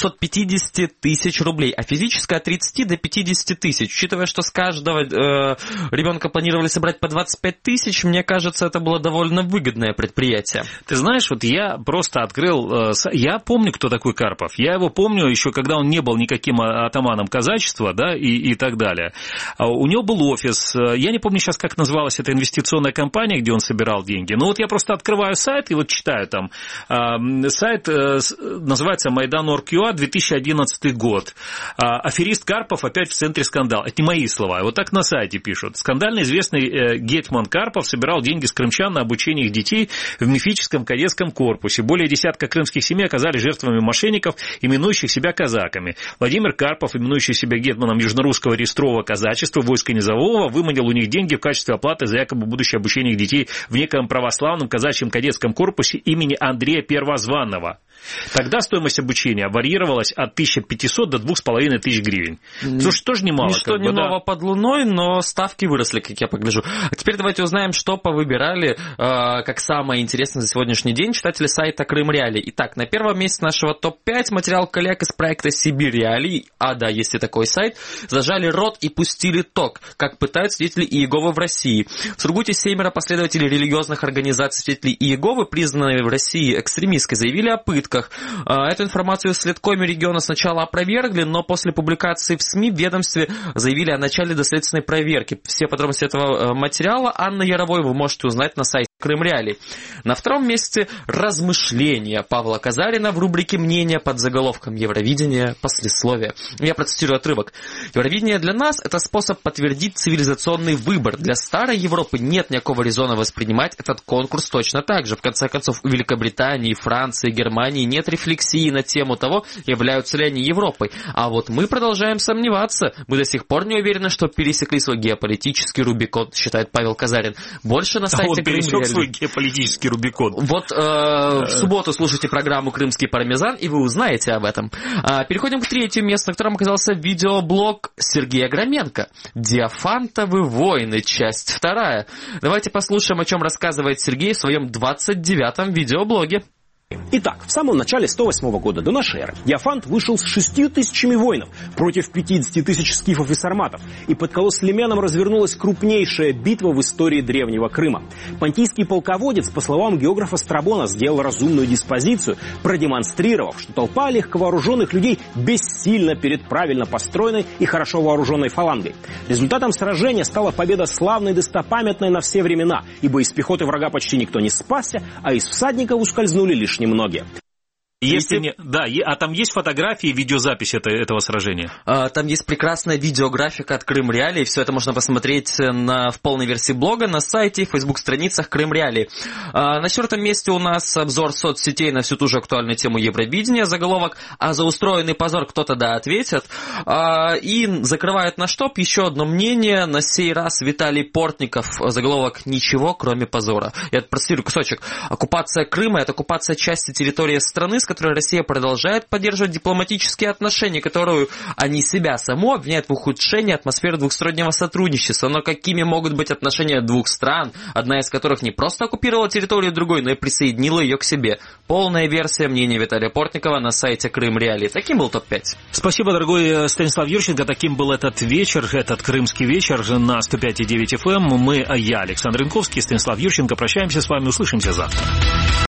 250 тысяч рублей, а физическое от 30 до 50 тысяч. Учитывая, что с каждого ребенка планировали собрать по 25 тысяч, мне кажется, это было довольно выгодное предприятие. Ты знаешь, вот я просто открыл, я помню, кто такой Карпов. Я его помню еще, когда он не был никаким атаманом казачества, да, и так далее. У него был офис, я не помню сейчас, как называлась эта инвестиционная компания, где он собирал деньги. Ну вот я просто открываю сайт и вот читаю там. Сайт называется Майдан.org.ua, 2011 год. Аферист Карпов опять в центре скандала. Это не мои слова, вот так на сайте пишут. Скандально известный гетман Карпов собирал деньги с крымчан на обучение их детей в мифическом кадетском корпусе. Более десятка крымских семей оказались жертвами мошенников, именующих себя казаками. Владимир Карпов, именующий себя гетманом Южно-Русского рестрового казачества, войска низового, выманил у них деньги в качестве оплаты за якобы будущее обучение их детей в неком православном казачьем кадетском корпусе имени Андрея Первозванного. Тогда стоимость обучения варьировалась от 1500 до 2500 гривен. Слушай, тоже немало. Ничто не ново под луной, но ставки выросли, как я погляжу. А теперь давайте узнаем, что повыбирали как самое интересное за сегодняшний день читатели сайта Крым Реалии. Итак, на первом месте нашего топ-5 материал коллег из проекта Сибирь Реалии, да, есть и такой сайт, зажали рот и пустили ток, как пытают свидетели Иеговы в России. В Сургуте 7 последователей религиозных организаций свидетелей Иеговы, признанные в России экстремистской, заявили о пытках. Эту информацию в Следкоме региона сначала опровергли, но после публикации в СМИ в ведомстве заявили о начале доследственной проверки. Все подробности этого материала Анны Яровой вы можете узнать на сайте Крым Реалии. На втором месте размышления Павла Казарина в рубрике «Мнения» под заголовком «Евровидение. Послесловие». Я процитирую отрывок. «Евровидение для нас – это способ подтвердить цивилизационный выбор. Для старой Европы нет никакого резона воспринимать этот конкурс точно так же. В конце концов, у Великобритании, Франции, Германии нет рефлексии на тему того, являются ли они Европой. А вот мы продолжаем сомневаться. Мы до сих пор не уверены, что пересекли свой геополитический Рубикон», считает Павел Казарин. Больше на сайте Крым Реалии. Свой геополитический Рубикон. Вот в субботу слушайте программу «Крымский пармезан», и вы узнаете об этом. Переходим к третьему месту, на котором оказался видеоблог Сергея Громенко. «Диофантовы войны. Часть 2». Давайте послушаем, о чем рассказывает Сергей в своем 29-м видеоблоге. Итак, в самом начале 108 года до нашей эры Диофант вышел с 6000 воинов против 50 тысяч скифов и сарматов, и под Колос-Лемяном развернулась крупнейшая битва в истории древнего Крыма. Понтийский полководец, по словам географа Страбона, сделал разумную диспозицию, продемонстрировав, что толпа легковооруженных людей бессильна перед правильно построенной и хорошо вооруженной фалангой. Результатом сражения стала победа славной и достопамятной на все времена, ибо из пехоты врага почти никто не спасся, а из всадников ускользнули лишь немногие. Там есть фотографии, видеозапись этого сражения? Там есть прекрасная видеографика от Крым Реалии. Все это можно посмотреть в полной версии блога на сайте и фейсбук-страницах Крым Реалии. На 4-м месте у нас обзор соцсетей на всю ту же актуальную тему Евровидения. Заголовок «А за устроенный позор кто-то да ответит». И закрывает наш топ еще одно мнение. На сей раз Виталий Портников. Заголовок «Ничего, кроме позора». Я процитирую кусочек. «Оккупация Крыма – это оккупация части территории страны, с которой Россия продолжает поддерживать дипломатические отношения, которую они себя саму обвиняют в ухудшении атмосферы двухстороннего сотрудничества. Но какими могут быть отношения двух стран, одна из которых не просто оккупировала территорию другой, но и присоединила ее к себе?» Полная версия мнения Виталия Портникова на сайте Крым Реалии. Таким был топ-5. Спасибо, дорогой Станислав Юрченко. Таким был этот вечер, этот крымский вечер на 105,9 FM. Я, Александр Янковский, Станислав Юрченко. Прощаемся с вами, услышимся завтра.